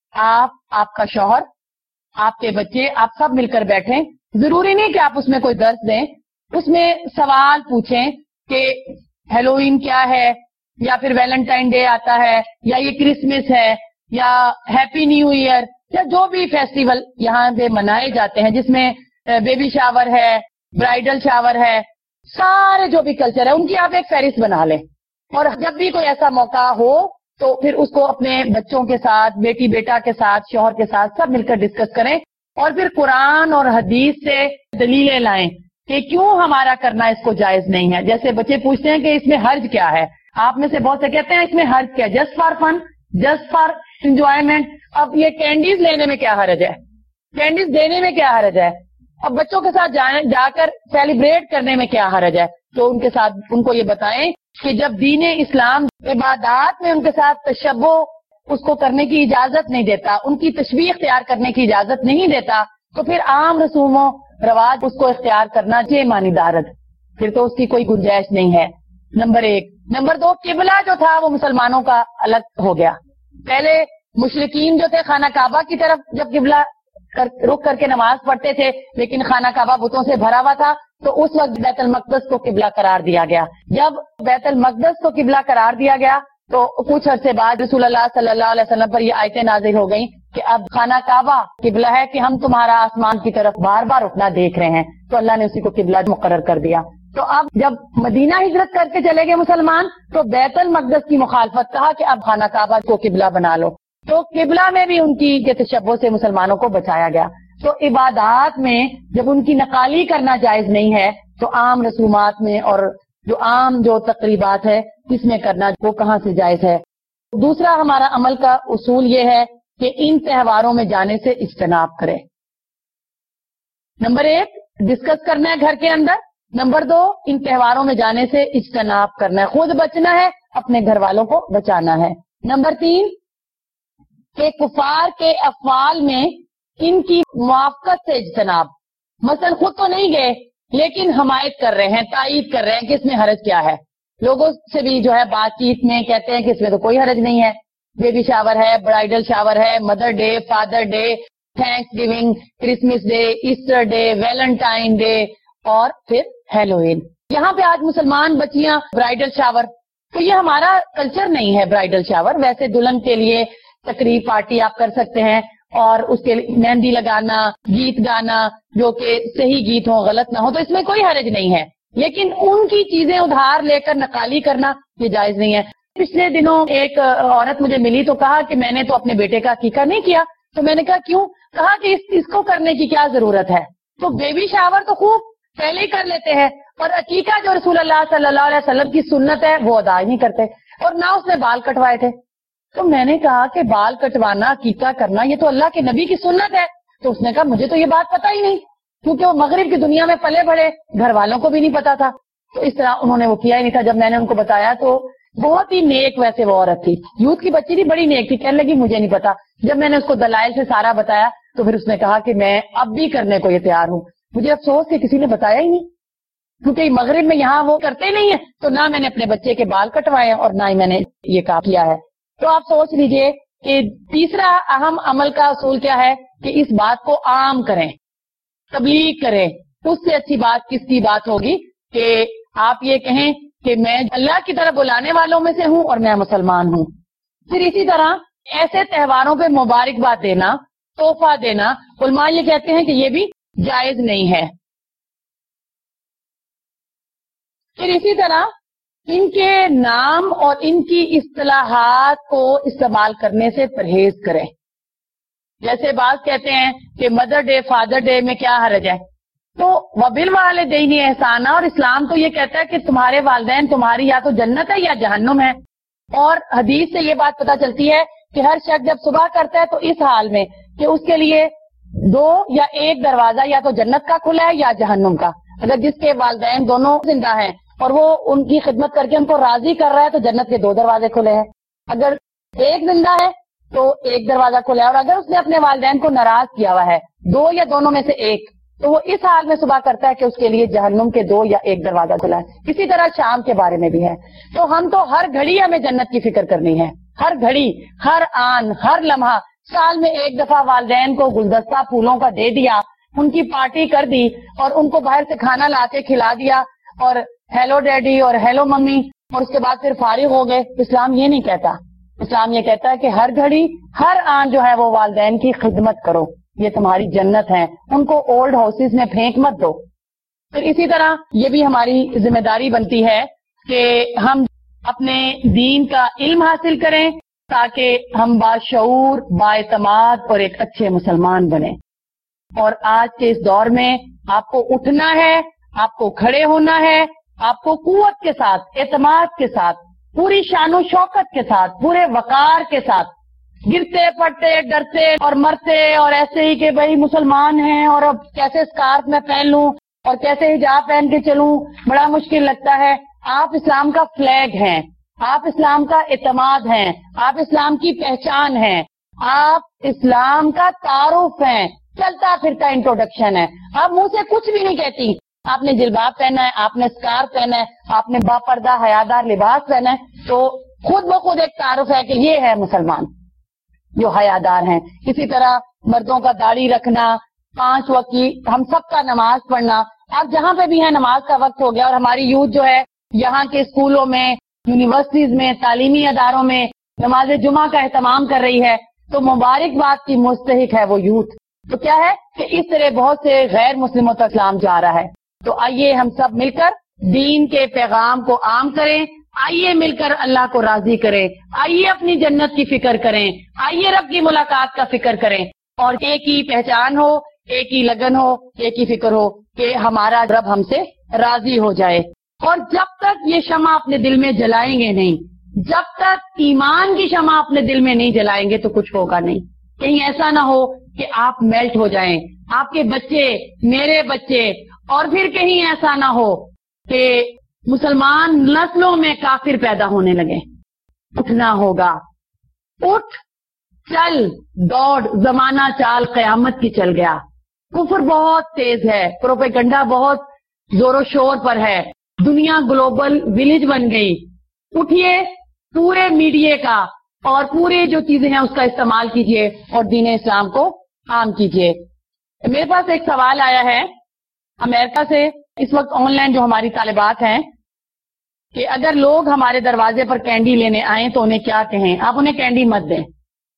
آپ کا شوہر، آپ کے بچے، آپ سب مل کر بیٹھیں. ضروری نہیں کہ آپ اس میں کوئی درس دیں، اس میں سوال پوچھیں کہ ہیلووین کیا ہے، یا پھر ویلنٹائن ڈے آتا ہے، یا یہ کرسمس ہے، یا ہیپی نیو ایئر، یا جو بھی فیسٹیول یہاں پہ منائے جاتے ہیں جس میں بیبی شاور ہے، برائیڈل شاور ہے، سارے جو بھی کلچر ہے ان کی آپ ایک فہرست بنا لیں. اور جب بھی کوئی ایسا موقع ہو تو پھر اس کو اپنے بچوں کے ساتھ، بیٹی بیٹا کے ساتھ، شوہر کے ساتھ سب مل کر ڈسکس کریں، اور پھر قرآن اور حدیث سے دلیلیں لائیں کہ کیوں ہمارا کرنا اس کو جائز نہیں ہے. جیسے بچے پوچھتے ہیں کہ اس میں حرج کیا ہے، آپ میں سے بہت سے کہتے ہیں اس میں حرج کیا ہے، just for fun, just for enjoyment. اب یہ کینڈیز لینے میں کیا حرج ہے، کینڈیز دینے میں کیا حرج ہے، اب بچوں کے ساتھ جا کر سیلیبریٹ کرنے میں کیا حرج ہے. تو ان کے ساتھ ان کو یہ بتائیں کہ جب دین اسلام عبادات میں ان کے ساتھ تشبہ اس کو کرنے کی اجازت نہیں دیتا، ان کی تشبیہ اختیار کرنے کی اجازت نہیں دیتا، تو پھر عام رسوم و رواج اس کو اختیار کرنا جے مانی دارد، پھر تو اس کی کوئی گنجائش نہیں ہے. نمبر 1. نمبر 2، قبلہ جو تھا وہ مسلمانوں کا الگ ہو گیا. پہلے مشرکین جو تھے خانہ کعبہ کی طرف جب قبلہ رخ کر کے نماز پڑھتے تھے، لیکن خانہ کعبہ بتوں سے بھرا ہوا تھا، تو اس وقت بیت المقدس کو قبلہ قرار دیا گیا. جب بیت المقدس کو قبلہ قرار دیا گیا تو کچھ عرصے بعد رسول اللہ صلی اللہ علیہ وسلم پر یہ آیتیں نازل ہو گئیں کہ اب خانہ کعبہ قبلہ ہے کہ ہم تمہارا آسمان کی طرف بار بار اٹھنا دیکھ رہے ہیں. تو اللہ نے اسی کو قبلہ مقرر کر دیا. تو اب جب مدینہ ہجرت کر کے چلے گئے مسلمان، تو بیت المقدس کی مخالفت کہا کہ اب خانہ کعبہ کو قبلہ بنا لو. تو قبلہ میں بھی ان کی تشبہ سے مسلمانوں کو بچایا گیا. تو عبادات میں جب ان کی نقالی کرنا جائز نہیں ہے، تو عام رسومات میں اور جو عام جو تقریبات ہے اس میں کرنا وہ کہاں سے جائز ہے. دوسرا ہمارا عمل کا اصول یہ ہے کہ ان تہواروں میں جانے سے اجتناب کریں. نمبر 1 ڈسکس کرنا ہے گھر کے اندر. نمبر 2 ان تہواروں میں جانے سے اجتناب کرنا ہے، خود بچنا ہے، اپنے گھر والوں کو بچانا ہے. نمبر 3 کہ کفار کے افعال میں ان کی موافقت سے اجتناب. مثلا خود تو نہیں گئے لیکن حمایت کر رہے ہیں، تائید کر رہے ہیں کہ اس میں حرج کیا ہے. لوگوں سے بھی جو ہے بات چیت میں کہتے ہیں کہ اس میں تو کوئی حرج نہیں ہے. بیبی شاور ہے، برائیڈل شاور ہے، mother day, father day, Thanksgiving, Christmas day, Easter day, Valentine day, اور پھر ہیلووین. یہاں پہ آج مسلمان بچیاں برائیڈل شاور، تو یہ ہمارا کلچر نہیں ہے برائیڈل شاور. ویسے دلہن کے لیے تقریب پارٹی آپ کر سکتے ہیں، اور اس کے مہندی لگانا، گیت گانا جو کہ صحیح گیت ہو، غلط نہ ہو، تو اس میں کوئی حرج نہیں ہے. لیکن ان کی چیزیں ادھار لے کر نقالی کرنا یہ جائز نہیں ہے. پچھلے دنوں ایک عورت مجھے ملی تو کہا کہ میں نے تو اپنے بیٹے کا عقیقہ نہیں کیا. تو میں نے کہا کیوں؟ کہا کہ اس کو کرنے کی کیا ضرورت ہے. تو بیبی شاور تو خوب پہلے ہی کر لیتے ہیں، اور عقیقہ جو رسول اللہ صلی اللہ علیہ وسلم کی سنت ہے وہ ادا نہیں کرتے، اور نہ اس نے بال کٹوائے تھے. تو میں نے کہا کہ بال کٹوانا، عقیقہ کرنا یہ تو اللہ کے نبی کی سنت ہے. تو اس نے کہا مجھے تو یہ بات پتہ ہی نہیں، کیونکہ وہ مغرب کی دنیا میں پلے بڑھے، گھر والوں کو بھی نہیں پتا تھا. تو اس طرح انہوں نے وہ کیا ہی نہیں تھا. جب میں نے ان کو بتایا تو بہت ہی نیک ویسے وہ عورت تھی، یوتھ کی بچی تھی، بڑی نیک تھی. کہنے لگی مجھے نہیں پتا. جب میں نے اس کو دلائل سے سارا بتایا تو پھر اس نے کہا کہ میں اب بھی کرنے کو یہ تیار ہوں. مجھے افسوس کہ کسی نے بتایا ہی نہیں، کیونکہ مغرب میں یہاں وہ کرتے نہیں ہیں. تو نہ میں نے اپنے بچے کے بال کٹوائے اور نہ ہی میں نے یہ کام کیا ہے. تو آپ سوچ لیجئے کہ تیسرا اہم عمل کا اصول کیا ہے کہ اس بات کو عام کریں، تبلیغ کریں. اس سے اچھی بات کس کی بات ہوگی کہ آپ یہ کہیں کہ میں اللہ کی طرف بلانے والوں میں سے ہوں اور میں مسلمان ہوں. پھر اسی طرح ایسے تہواروں پہ مبارکباد دینا، تحفہ دینا، علماء یہ کہتے ہیں کہ یہ بھی جائز نہیں ہے. پھر اسی طرح ان کے نام اور ان کی اصطلاحات کو استعمال کرنے سے پرہیز کریں. جیسے بعض کہتے ہیں کہ مدر ڈے، فادر ڈے میں کیا حرج ہے. تو وبالوالدین احسانا، اور اسلام تو یہ کہتا ہے کہ تمہارے والدین تمہاری یا تو جنت ہے یا جہنم ہے. اور حدیث سے یہ بات پتہ چلتی ہے کہ ہر شخص جب صبح کرتا ہے تو اس حال میں کہ اس کے لیے دو یا ایک دروازہ یا تو جنت کا کھلا ہے یا جہنم کا. اگر جس کے والدین دونوں زندہ ہیں اور وہ ان کی خدمت کر کے ان کو راضی کر رہا ہے تو جنت کے 2 دروازے کھلے ہیں. اگر ایک زندہ ہے تو ایک دروازہ کھلا ہے, اور اگر اس نے اپنے والدین کو ناراض کیا ہوا ہے 2 یا دونوں میں سے ایک, تو وہ اس حال میں صبح کرتا ہے کہ اس کے لیے جہنم کے 2 یا 1 دروازہ کھلا ہے. اسی طرح شام کے بارے میں بھی ہے. تو ہم تو ہر گھڑی ہمیں جنت کی فکر کرنی ہے, ہر گھڑی, ہر آن, ہر لمحہ. سال میں ایک دفعہ والدین کو گلدستہ پھولوں کا دے دیا, ان کی پارٹی کر دی اور ان کو باہر سے کھانا لا کے کھلا دیا اور ہیلو ڈیڈی اور ہیلو ممی, اور اس کے بعد پھر فارغ ہو گئے. اسلام یہ نہیں کہتا. اسلام یہ کہتا ہے کہ ہر گھڑی, ہر آن جو ہے وہ والدین کی خدمت کرو, یہ تمہاری جنت ہے, ان کو اولڈ ہاؤسز میں پھینک مت دو. پھر اسی طرح یہ بھی ہماری ذمہ داری بنتی ہے کہ ہم اپنے دین کا علم حاصل کریں تاکہ ہم باشعور, بااعتماد اور ایک اچھے مسلمان بنیں. اور آج کے اس دور میں آپ کو اٹھنا ہے, آپ کو کھڑے ہونا ہے, آپ کو قوت کے ساتھ, اعتماد کے ساتھ, پوری شان و شوکت کے ساتھ, پورے وقار کے ساتھ, گرتے پڑتے ڈرتے اور مرتے اور ایسے ہی کہ بھائی مسلمان ہیں اور اب کیسے اسکارف میں پہن لوں اور کیسے حجاب پہن کے چلوں, بڑا مشکل لگتا ہے. آپ اسلام کا فلیگ ہیں, آپ اسلام کا اعتماد ہیں, آپ اسلام کی پہچان ہیں, آپ اسلام کا تعارف ہیں, چلتا پھرتا انٹروڈکشن ہے. آپ منہ سے کچھ بھی نہیں کہتی, آپ نے جلباب پہنا ہے, آپ نے اسکارف پہنا ہے, آپ نے باپردہ حیادار لباس پہنا ہے, تو خود بخود ایک تعارف ہے کہ یہ ہے مسلمان جو حیادار ہیں. اسی طرح مردوں کا داڑھی رکھنا, 5 وقت کی ہم سب کا نماز پڑھنا. آپ جہاں پہ بھی ہیں نماز کا وقت ہو گیا, اور ہماری یوتھ جو ہے یہاں کے اسکولوں میں, یونیورسٹیز میں, تعلیمی اداروں میں نماز جمعہ کا اہتمام کر رہی ہے, تو مبارکباد کی مستحق ہے وہ یوتھ. تو کیا ہے کہ اس طرح بہت سے غیر مسلموں تک اسلام جا رہا ہے. تو آئیے ہم سب مل کر دین کے پیغام کو عام کریں, آئیے مل کر اللہ کو راضی کریں, آئیے اپنی جنت کی فکر کریں, آئیے رب کی ملاقات کا فکر کریں, اور ایک ہی پہچان ہو, ایک ہی لگن ہو, ایک ہی فکر ہو کہ ہمارا رب ہم سے راضی ہو جائے. اور جب تک یہ شمع اپنے دل میں جلائیں گے نہیں, جب تک ایمان کی شمع اپنے دل میں نہیں جلائیں گے تو کچھ ہوگا نہیں. کہیں ایسا نہ ہو کہ آپ میلٹ ہو جائیں, آپ کے بچے, میرے بچے, اور پھر کہیں ایسا نہ ہو کہ مسلمان نسلوں میں کافر پیدا ہونے لگے. اٹھنا ہوگا, اٹھ چل دوڑ, زمانہ چال قیامت کی چل گیا. کفر بہت تیز ہے, پروپیگنڈا بہت زور و شور پر ہے, دنیا گلوبل ولیج بن گئی. اٹھیے, پورے میڈیا کا اور پورے جو چیزیں ہیں اس کا استعمال کیجیے اور دین اسلام کو عام کیجیے. میرے پاس ایک سوال آیا ہے امریکہ سے, اس وقت آن لائن جو ہماری طالبات ہیں, کہ اگر لوگ ہمارے دروازے پر کینڈی لینے آئیں تو انہیں کیا کہیں. آپ انہیں کینڈی مت دیں,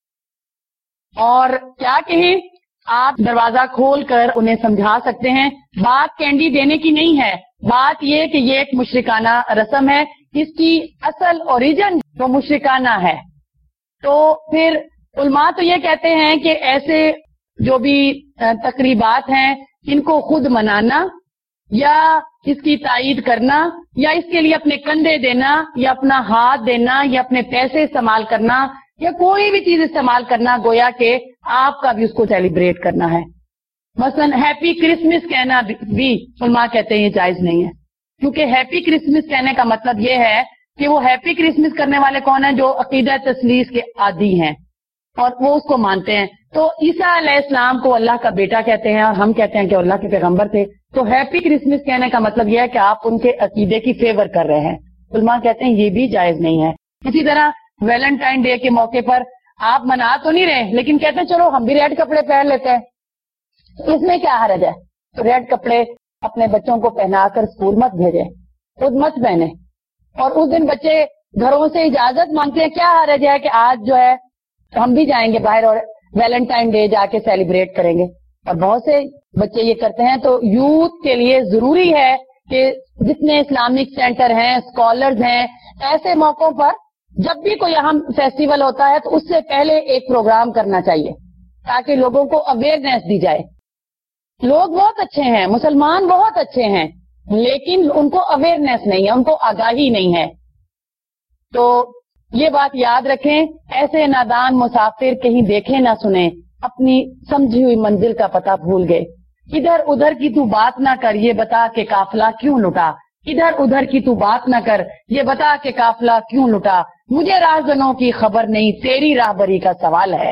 اور کیا کہیں, آپ دروازہ کھول کر انہیں سمجھا سکتے ہیں. بات کینڈی دینے کی نہیں ہے, بات یہ کہ یہ ایک مشرکانہ رسم ہے, اس کی اصل اوریجن وہ مشرکانہ ہے. تو پھر علماء تو یہ کہتے ہیں کہ ایسے جو بھی تقریبات ہیں ان کو خود منانا یا اس کی تائید کرنا یا اس کے لیے اپنے کندھے دینا یا اپنا ہاتھ دینا یا اپنے پیسے استعمال کرنا یا کوئی بھی چیز استعمال کرنا, گویا کہ آپ کا بھی اس کو سیلیبریٹ کرنا ہے. مثلا ہیپی کرسمس کہنا بھی علماء کہتے ہیں یہ جائز نہیں ہے, کیونکہ ہیپی کرسمس کہنے کا مطلب یہ ہے کہ وہ ہیپی کرسمس کرنے والے کون ہیں, جو عقیدہ تثلیث کے عادی ہیں اور وہ اس کو مانتے ہیں. تو عیسیٰ علیہ السلام کو اللہ کا بیٹا کہتے ہیں اور ہم کہتے ہیں کہ اللہ کے پیغمبر تھے. تو ہیپی کرسمس کہنے کا مطلب یہ ہے کہ آپ ان کے عقیدے کی فیور کر رہے ہیں. علماء کہتے ہیں یہ بھی جائز نہیں ہے. اسی طرح ویلنٹائن ڈے کے موقع پر آپ منا تو نہیں رہے, لیکن کہتے ہیں چلو ہم بھی ریڈ کپڑے پہن لیتے ہیں, اس میں کیا حرج ہے. ریڈ کپڑے اپنے بچوں کو پہنا کر اسکول مت بھیجیں, خود مت پہنے, اور اس دن بچے گھروں سے اجازت مانگتے ہیں, کیا حرج ہے کہ آج جو ہے ہم بھی جائیں گے باہر اور ویلنٹائن ڈے جا کے سیلیبریٹ کریں گے. اور بہت سے بچے یہ کرتے ہیں. تو یوتھ کے لیے ضروری ہے کہ جتنے اسلامک سینٹر ہیں, اسکالرز ہیں, ایسے موقعوں پر جب بھی کوئی اہم فیسٹیول ہوتا ہے تو اس سے پہلے ایک پروگرام کرنا چاہیے تاکہ لوگوں کو اویئرنیس دی جائے. لوگ بہت اچھے ہیں, مسلمان بہت اچھے ہیں, لیکن ان کو اویئرنیس نہیں ہے, ان کو آگاہی نہیں ہے. تو یہ بات یاد رکھیں, ایسے نادان مسافر کہیں دیکھیں نہ سنیں, اپنی سمجھی ہوئی منزل کا پتہ بھول گئے. ادھر ادھر کی تو بات نہ کر یہ بتا کہ قافلہ کیوں لٹا. ادھر ادھر کی تو بات نہ کر یہ بتا کہ قافلہ کیوں لٹا. مجھے راہزنوں کی خبر نہیں تیری راہبری کا سوال ہے.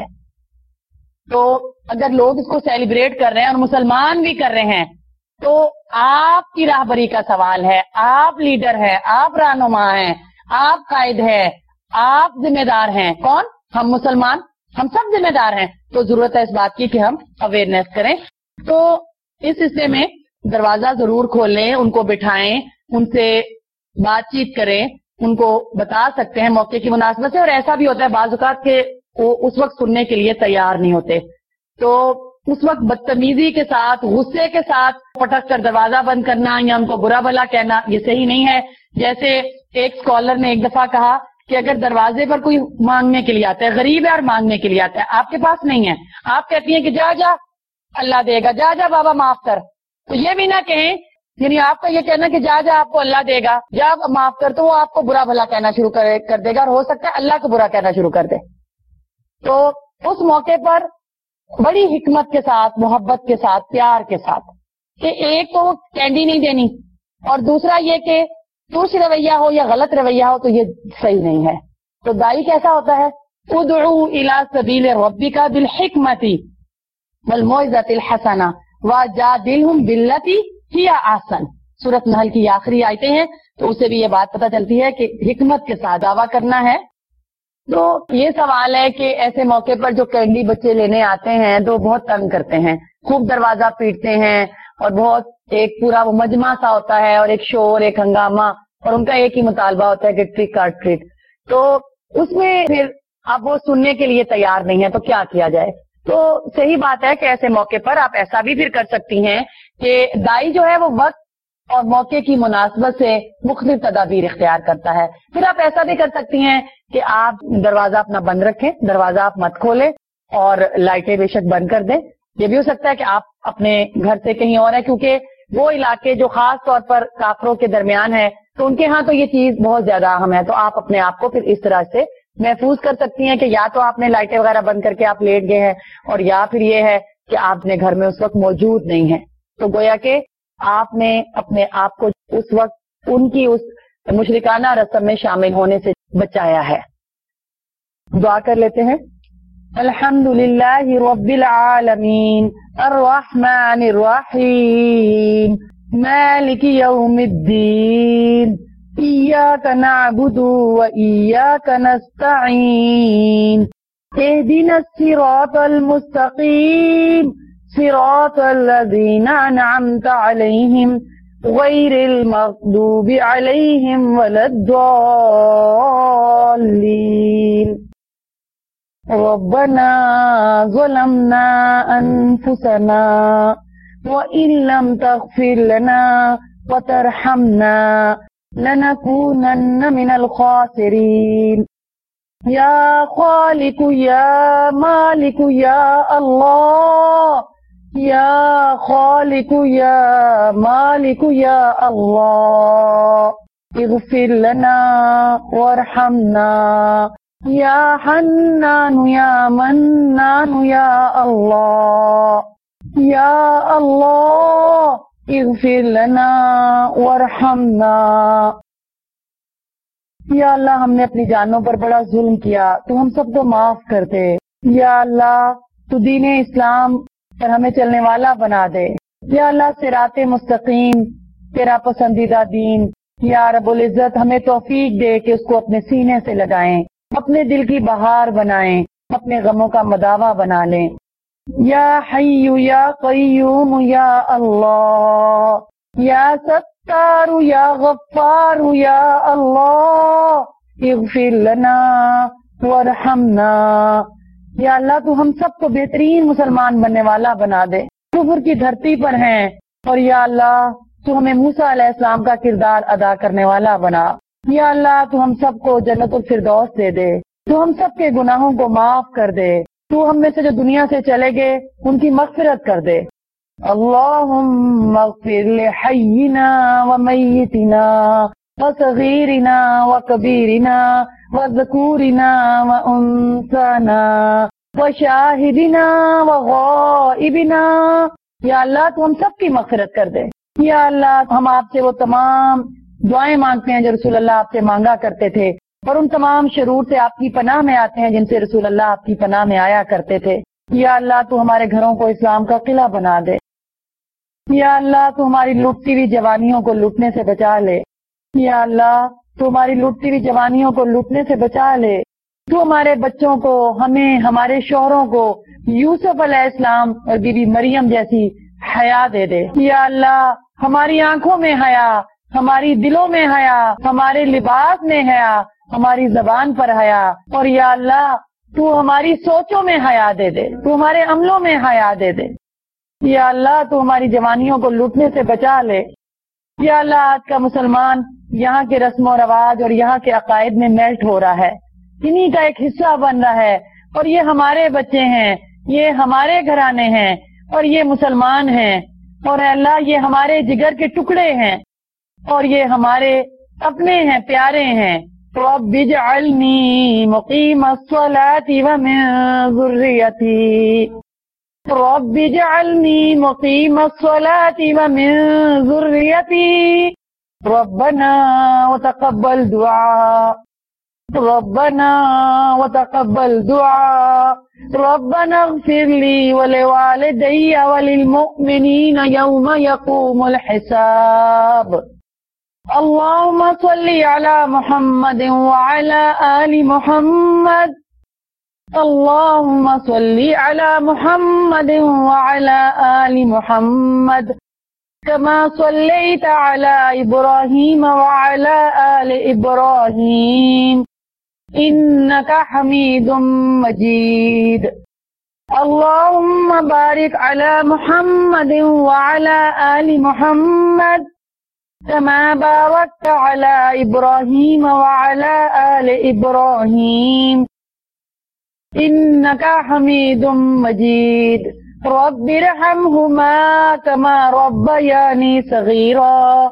تو اگر لوگ اس کو سیلیبریٹ کر رہے ہیں اور مسلمان بھی کر رہے ہیں تو آپ کی راہبری کا سوال ہے. آپ لیڈر ہیں, آپ رہنما ہیں, آپ قائد ہیں, آپ ذمہ دار ہیں. کون؟ ہم مسلمان, ہم سب ذمہ دار ہیں. تو ضرورت ہے اس بات کی کہ ہم اویئرنیس کریں. تو اس حصے میں دروازہ ضرور کھولیں, ان کو بٹھائیں, ان سے بات چیت کریں, ان کو بتا سکتے ہیں موقع کی مناسبت سے. اور ایسا بھی ہوتا ہے بعض اوقات کہ وہ اس وقت سننے کے لیے تیار نہیں ہوتے, تو اس وقت بدتمیزی کے ساتھ, غصے کے ساتھ پٹک کر دروازہ بند کرنا یا ان کو برا بھلا کہنا یہ صحیح نہیں ہے. جیسے ایک اسکالر نے ایک دفعہ کہا کہ اگر دروازے پر کوئی مانگنے کے لیے آتا ہے, غریب ہے اور مانگنے کے لیے آتا ہے, آپ کے پاس نہیں ہے, آپ کہتی ہیں کہ جا جا اللہ دے گا, جا جا بابا معاف کر, تو یہ بھی نہ کہیں, یعنی آپ کا یہ کہنا کہ جا جا آپ کو اللہ دے گا, جا معاف کر, تو وہ آپ کو برا بھلا کہنا شروع کر دے گا اور ہو سکتا ہے اللہ کو برا کہنا شروع کر دے. تو اس موقع پر بڑی حکمت کے ساتھ, محبت کے ساتھ, پیار کے ساتھ کہ ایک تو کینڈی نہیں دینی, اور دوسرا یہ کہ دوسری رویہ ہو یا غلط رویہ ہو تو یہ صحیح نہیں ہے. تو دائی کیسا ہوتا ہے؟ ادعو الی سبیل ربک بالحکمت والموعظۃ الحسنہ وجادلہم باللتی ہی احسن. سورۃ نحل کی آخری آیتیں ہیں, تو اسے بھی یہ بات پتہ چلتی ہے کہ حکمت کے ساتھ دعویٰ کرنا ہے. تو یہ سوال ہے کہ ایسے موقع پر جو کینڈی بچے لینے آتے ہیں تو بہت تنگ کرتے ہیں, خوب دروازہ پیٹتے ہیں, اور بہت ایک پورا وہ مجمع سا ہوتا ہے, اور ایک شور, ایک ہنگامہ, اور ان کا ایک ہی مطالبہ ہوتا ہے کہ ٹرک اور ٹرک. تو اس میں پھر اب وہ سننے کے لیے تیار نہیں ہے, تو کیا کیا جائے؟ تو صحیح بات ہے کہ ایسے موقع پر آپ ایسا بھی پھر کر سکتی ہیں کہ دائی جو ہے وہ وقت اور موقع کی مناسبت سے مختلف تدابیر اختیار کرتا ہے. پھر آپ ایسا بھی کر سکتی ہیں کہ آپ دروازہ اپنا بند رکھیں, دروازہ آپ مت کھولیں اور لائٹیں بے شک بند کر دیں. یہ بھی ہو سکتا ہے کہ آپ اپنے گھر سے کہیں اور ہیں, کیونکہ وہ علاقے جو خاص طور پر کافروں کے درمیان ہے تو ان کے ہاں تو یہ چیز بہت زیادہ اہم ہے. تو آپ اپنے آپ کو پھر اس طرح سے محفوظ کر سکتی ہیں کہ یا تو آپ نے لائٹیں وغیرہ بند کر کے آپ لیٹ گئے ہیں, اور یا پھر یہ ہے کہ آپ اپنے گھر میں اس وقت موجود نہیں ہیں. تو گویا کہ آپ نے اپنے آپ کو اس وقت ان کی اس مشرکانہ رسم میں شامل ہونے سے بچایا ہے. دعا کر لیتے ہیں. الحمدللہ رب العالمین الرحمن الرحیم مالک یوم الدین ایاک نعبد و ایاک نستعین اہدنا الصراط المستقیم صراط الذین انعمت علیہم غیر المغضوب علیہم ولا الضالین. ربنا ظلمنا انفسنا وإن لم تغفر لنا وترحمنا لنكونن من الخاسرين. یا خالق یا مالک یا اللہ, یا خالق یا مالک یا اللہ, اغفر لنا وارحمنا یا حنان یا منان یا اللہ, یا اللہ اغفر لنا وارحمنا. یا اللہ ہم نے اپنی جانوں پر بڑا ظلم کیا, تو ہم سب کو معاف کر دے. یا اللہ تو دین اسلام پر ہمیں چلنے والا بنا دے. یا اللہ صراط مستقیم تیرا پسندیدہ دین, یا رب العزت ہمیں توفیق دے کہ اس کو اپنے سینے سے لگائیں, اپنے دل کی بہار بنائیں, اپنے غموں کا مداوا بنا لیں. یا حی یا قیوم یا اللہ, یا ستار یا غفار یا اللہ اغفر لنا وارحمنا. یا اللہ تو ہم سب کو بہترین مسلمان بننے والا بنا دے, کفر کی دھرتی پر ہیں, اور یا اللہ تو ہمیں موسیٰ علیہ السلام کا کردار ادا کرنے والا بنا. یا اللہ تو ہم سب کو جنت الفردوس دے دے, تو ہم سب کے گناہوں کو معاف کر دے, تو ہم میں سے جو دنیا سے چلے گئے ان کی مغفرت کر دے. اللہم اغفر لحینا ومیتنا وصغیرنا وکبیرنا وذکورنا وانثانا وشاہدنا وغائبنا، یا اللہ تو ہم سب کی مغفرت کر دے۔ یا اللہ ہم آپ سے وہ تمام دعائیں مانگتے ہیں جو رسول اللہ آپ سے مانگا کرتے تھے، اور ان تمام شرور سے آپ کی پناہ میں آتے ہیں جن سے رسول اللہ آپ کی پناہ میں آیا کرتے تھے۔ یا اللہ تو ہمارے گھروں کو اسلام کا قلعہ بنا دے۔ یا اللہ تو ہماری لٹتی ہوئی جوانیوں کو لوٹنے سے بچا لے۔ یا اللہ تو ہماری لٹتی ہوئی جوانیوں کو لوٹنے سے بچا لے۔ تو ہمارے بچوں کو، ہمیں، ہمارے شوہروں کو یوسف علیہ السلام اور بی بی مریم جیسی حیا دے دے۔ یا اللہ ہماری آنکھوں میں حیا، ہماری دلوں میں حیا، ہمارے لباس میں حیا، ہماری زبان پر حیا، اور یا اللہ تو ہماری سوچوں میں حیا دے دے، تو ہمارے عملوں میں حیا دے دے۔ یا اللہ تو ہماری جوانیوں کو لوٹنے سے بچا لے۔ یا اللہ آج کا مسلمان یہاں کے رسم و رواج اور یہاں کے عقائد میں میلٹ ہو رہا ہے، انہی کا ایک حصہ بن رہا ہے، اور یہ ہمارے بچے ہیں، یہ ہمارے گھرانے ہیں، اور یہ مسلمان ہیں، اور اے اللہ یہ ہمارے جگر کے ٹکڑے ہیں، اور یہ ہمارے اپنے ہیں، پیارے ہیں۔ رب اجعلنی مقیم الصلاۃ ومن ذریتی، رب اجعلنی مقیم الصلاۃ ومن ذریتی، ربنا وتقبل دعاء، ربنا وتقبل دعاء، ربنا اغفر لي ولوالدي وللمؤمنين يوم يقوم الحساب۔ اللهم صل على محمد وعلى آل محمد، اللهم صل على محمد وعلى آل محمد كما صليت على إبراهيم وعلى آل إبراهيم إنك حميد مجيد۔ اللهم بارك على محمد وعلى آل محمد كما باركت على إبراهيم وعلى آل إبراهيم إنك حميد مجيد۔ رب ارحمهما كما ربياني صغيرا،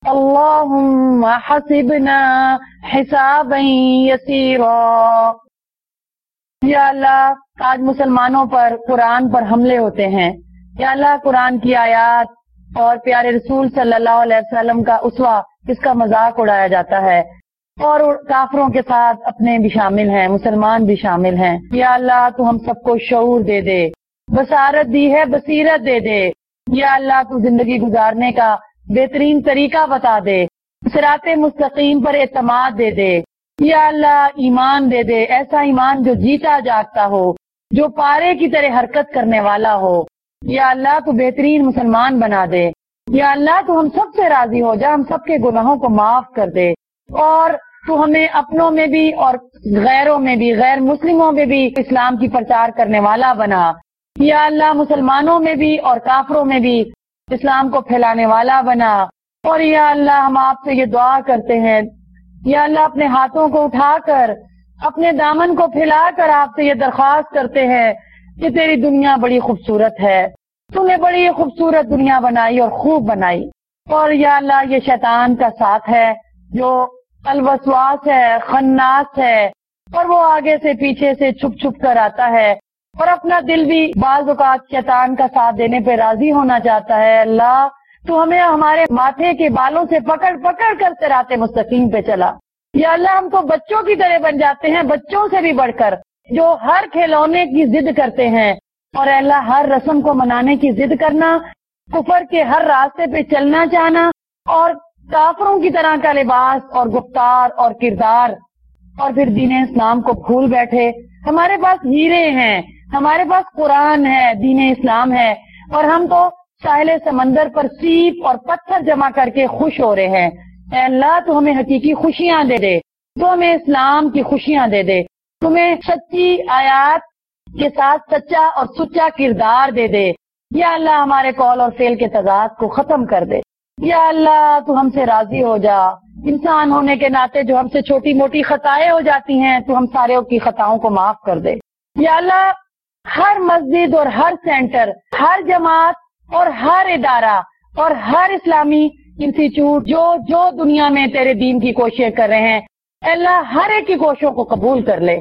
اللهم حسبنا حسابا يسيرا۔ یا اللہ آج مسلمانوں پر قرآن پر حملے ہوتے ہیں، یا اللہ قرآن کی آیات اور پیارے رسول صلی اللہ علیہ وسلم کا اسوہ اس کا مذاق اڑایا جاتا ہے، اور کافروں کے ساتھ اپنے بھی شامل ہیں، مسلمان بھی شامل ہیں۔ یا اللہ تو ہم سب کو شعور دے دے، بصارت دی ہے، بصیرت دے دے۔ یا اللہ تو زندگی گزارنے کا بہترین طریقہ بتا دے، صراط مستقیم پر اعتماد دے دے۔ یا اللہ ایمان دے دے، ایسا ایمان جو جیتا جاگتا ہو، جو پارے کی طرح حرکت کرنے والا ہو۔ یا اللہ تو بہترین مسلمان بنا دے۔ یا اللہ تو ہم سب سے راضی ہو جا، ہم سب کے گناہوں کو معاف کر دے، اور تو ہمیں اپنوں میں بھی اور غیروں میں بھی، غیر مسلموں میں بھی اسلام کی پرچار کرنے والا بنا۔ یا اللہ مسلمانوں میں بھی اور کافروں میں بھی اسلام کو پھیلانے والا بنا۔ اور یا اللہ ہم آپ سے یہ دعا کرتے ہیں، یا اللہ اپنے ہاتھوں کو اٹھا کر، اپنے دامن کو پھیلا کر آپ سے یہ درخواست کرتے ہیں کہ تیری دنیا بڑی خوبصورت ہے، تو نے بڑی خوبصورت دنیا بنائی اور خوب بنائی، اور یا اللہ یہ شیطان کا ساتھ ہے جو الوسواس ہے، خناس ہے، اور وہ آگے سے پیچھے سے چھپ چھپ کر آتا ہے، اور اپنا دل بھی بعض اوقات شیطان کا ساتھ دینے پہ راضی ہونا چاہتا ہے۔ اللہ تو ہمیں ہمارے ماتھے کے بالوں سے پکڑ پکڑ کر صراط مستقیم پہ چلا۔ یا اللہ ہم تو بچوں کی طرح بن جاتے ہیں، بچوں سے بھی بڑھ کر، جو ہر کھلونے کی ضد کرتے ہیں، اور اے اللہ ہر رسم کو منانے کی ضد کرنا، کفر کے ہر راستے پہ چلنا چاہنا، اور کافروں کی طرح کا لباس اور گفتار اور کردار، اور پھر دین اسلام کو بھول بیٹھے۔ ہمارے پاس ہیرے ہیں، ہمارے پاس قرآن ہے، دین اسلام ہے، اور ہم تو ساحل سمندر پر سیپ اور پتھر جمع کر کے خوش ہو رہے ہیں۔ اے اللہ تو ہمیں حقیقی خوشیاں دے دے، تو ہمیں اسلام کی خوشیاں دے دے، تمہیں سچی آیات کے ساتھ سچا اور سچا کردار دے دے۔ یا اللہ ہمارے قول اور فعل کے تضاد کو ختم کر دے۔ یا اللہ تو ہم سے راضی ہو جا، انسان ہونے کے ناطے جو ہم سے چھوٹی موٹی خطائیں ہو جاتی ہیں تو ہم سارے کی خطاؤں کو معاف کر دے۔ یا اللہ ہر مسجد اور ہر سینٹر، ہر جماعت اور ہر ادارہ اور ہر اسلامی انسٹیٹیوٹ جو دنیا میں تیرے دین کی کوششیں کر رہے ہیں، اے اللہ ہر ایک کی کوششوں کو قبول کر لے،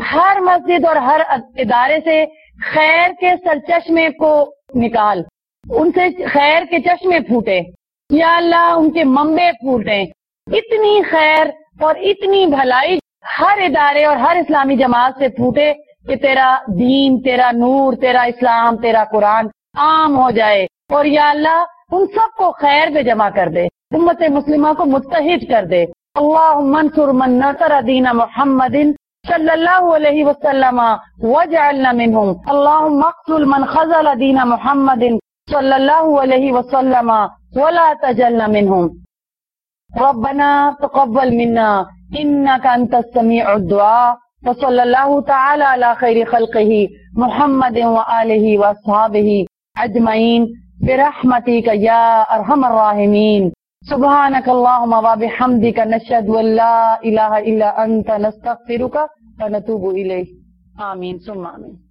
ہر مسجد اور ہر ادارے سے خیر کے سرچشمے کو نکال، ان سے خیر کے چشمے پھوٹے یا اللہ، ان کے منبع پھوٹے. اتنی خیر اور اتنی بھلائی ہر ادارے اور ہر اسلامی جماعت سے پھوٹے کہ تیرا دین، تیرا نور، تیرا اسلام، تیرا قرآن عام ہو جائے. اور یا اللہ ان سب کو خیر پہ جمع کر دے، امت مسلمہ کو متحد کر دے. اللہم انصر من نصر دین محمد صلی اللہ علیہ وسلم واجعلنا منہم. اللہم اقتل من خذل دین محمد صلی اللہ علیہ وسلم ولا تجعلنا منہم. ربنا تقبل منا انك انت السميع الدعاء. وصلی اللہ تعالی علی خیر خلقہ محمد وآلہ واصحابہ اجمعین برحمتک یا ارحم الراحمین. سبحانک اللہم وبحمدک نشہد ان لا الہ الا انت نستغفرک ونتوب الیک. آمین ثم آمین.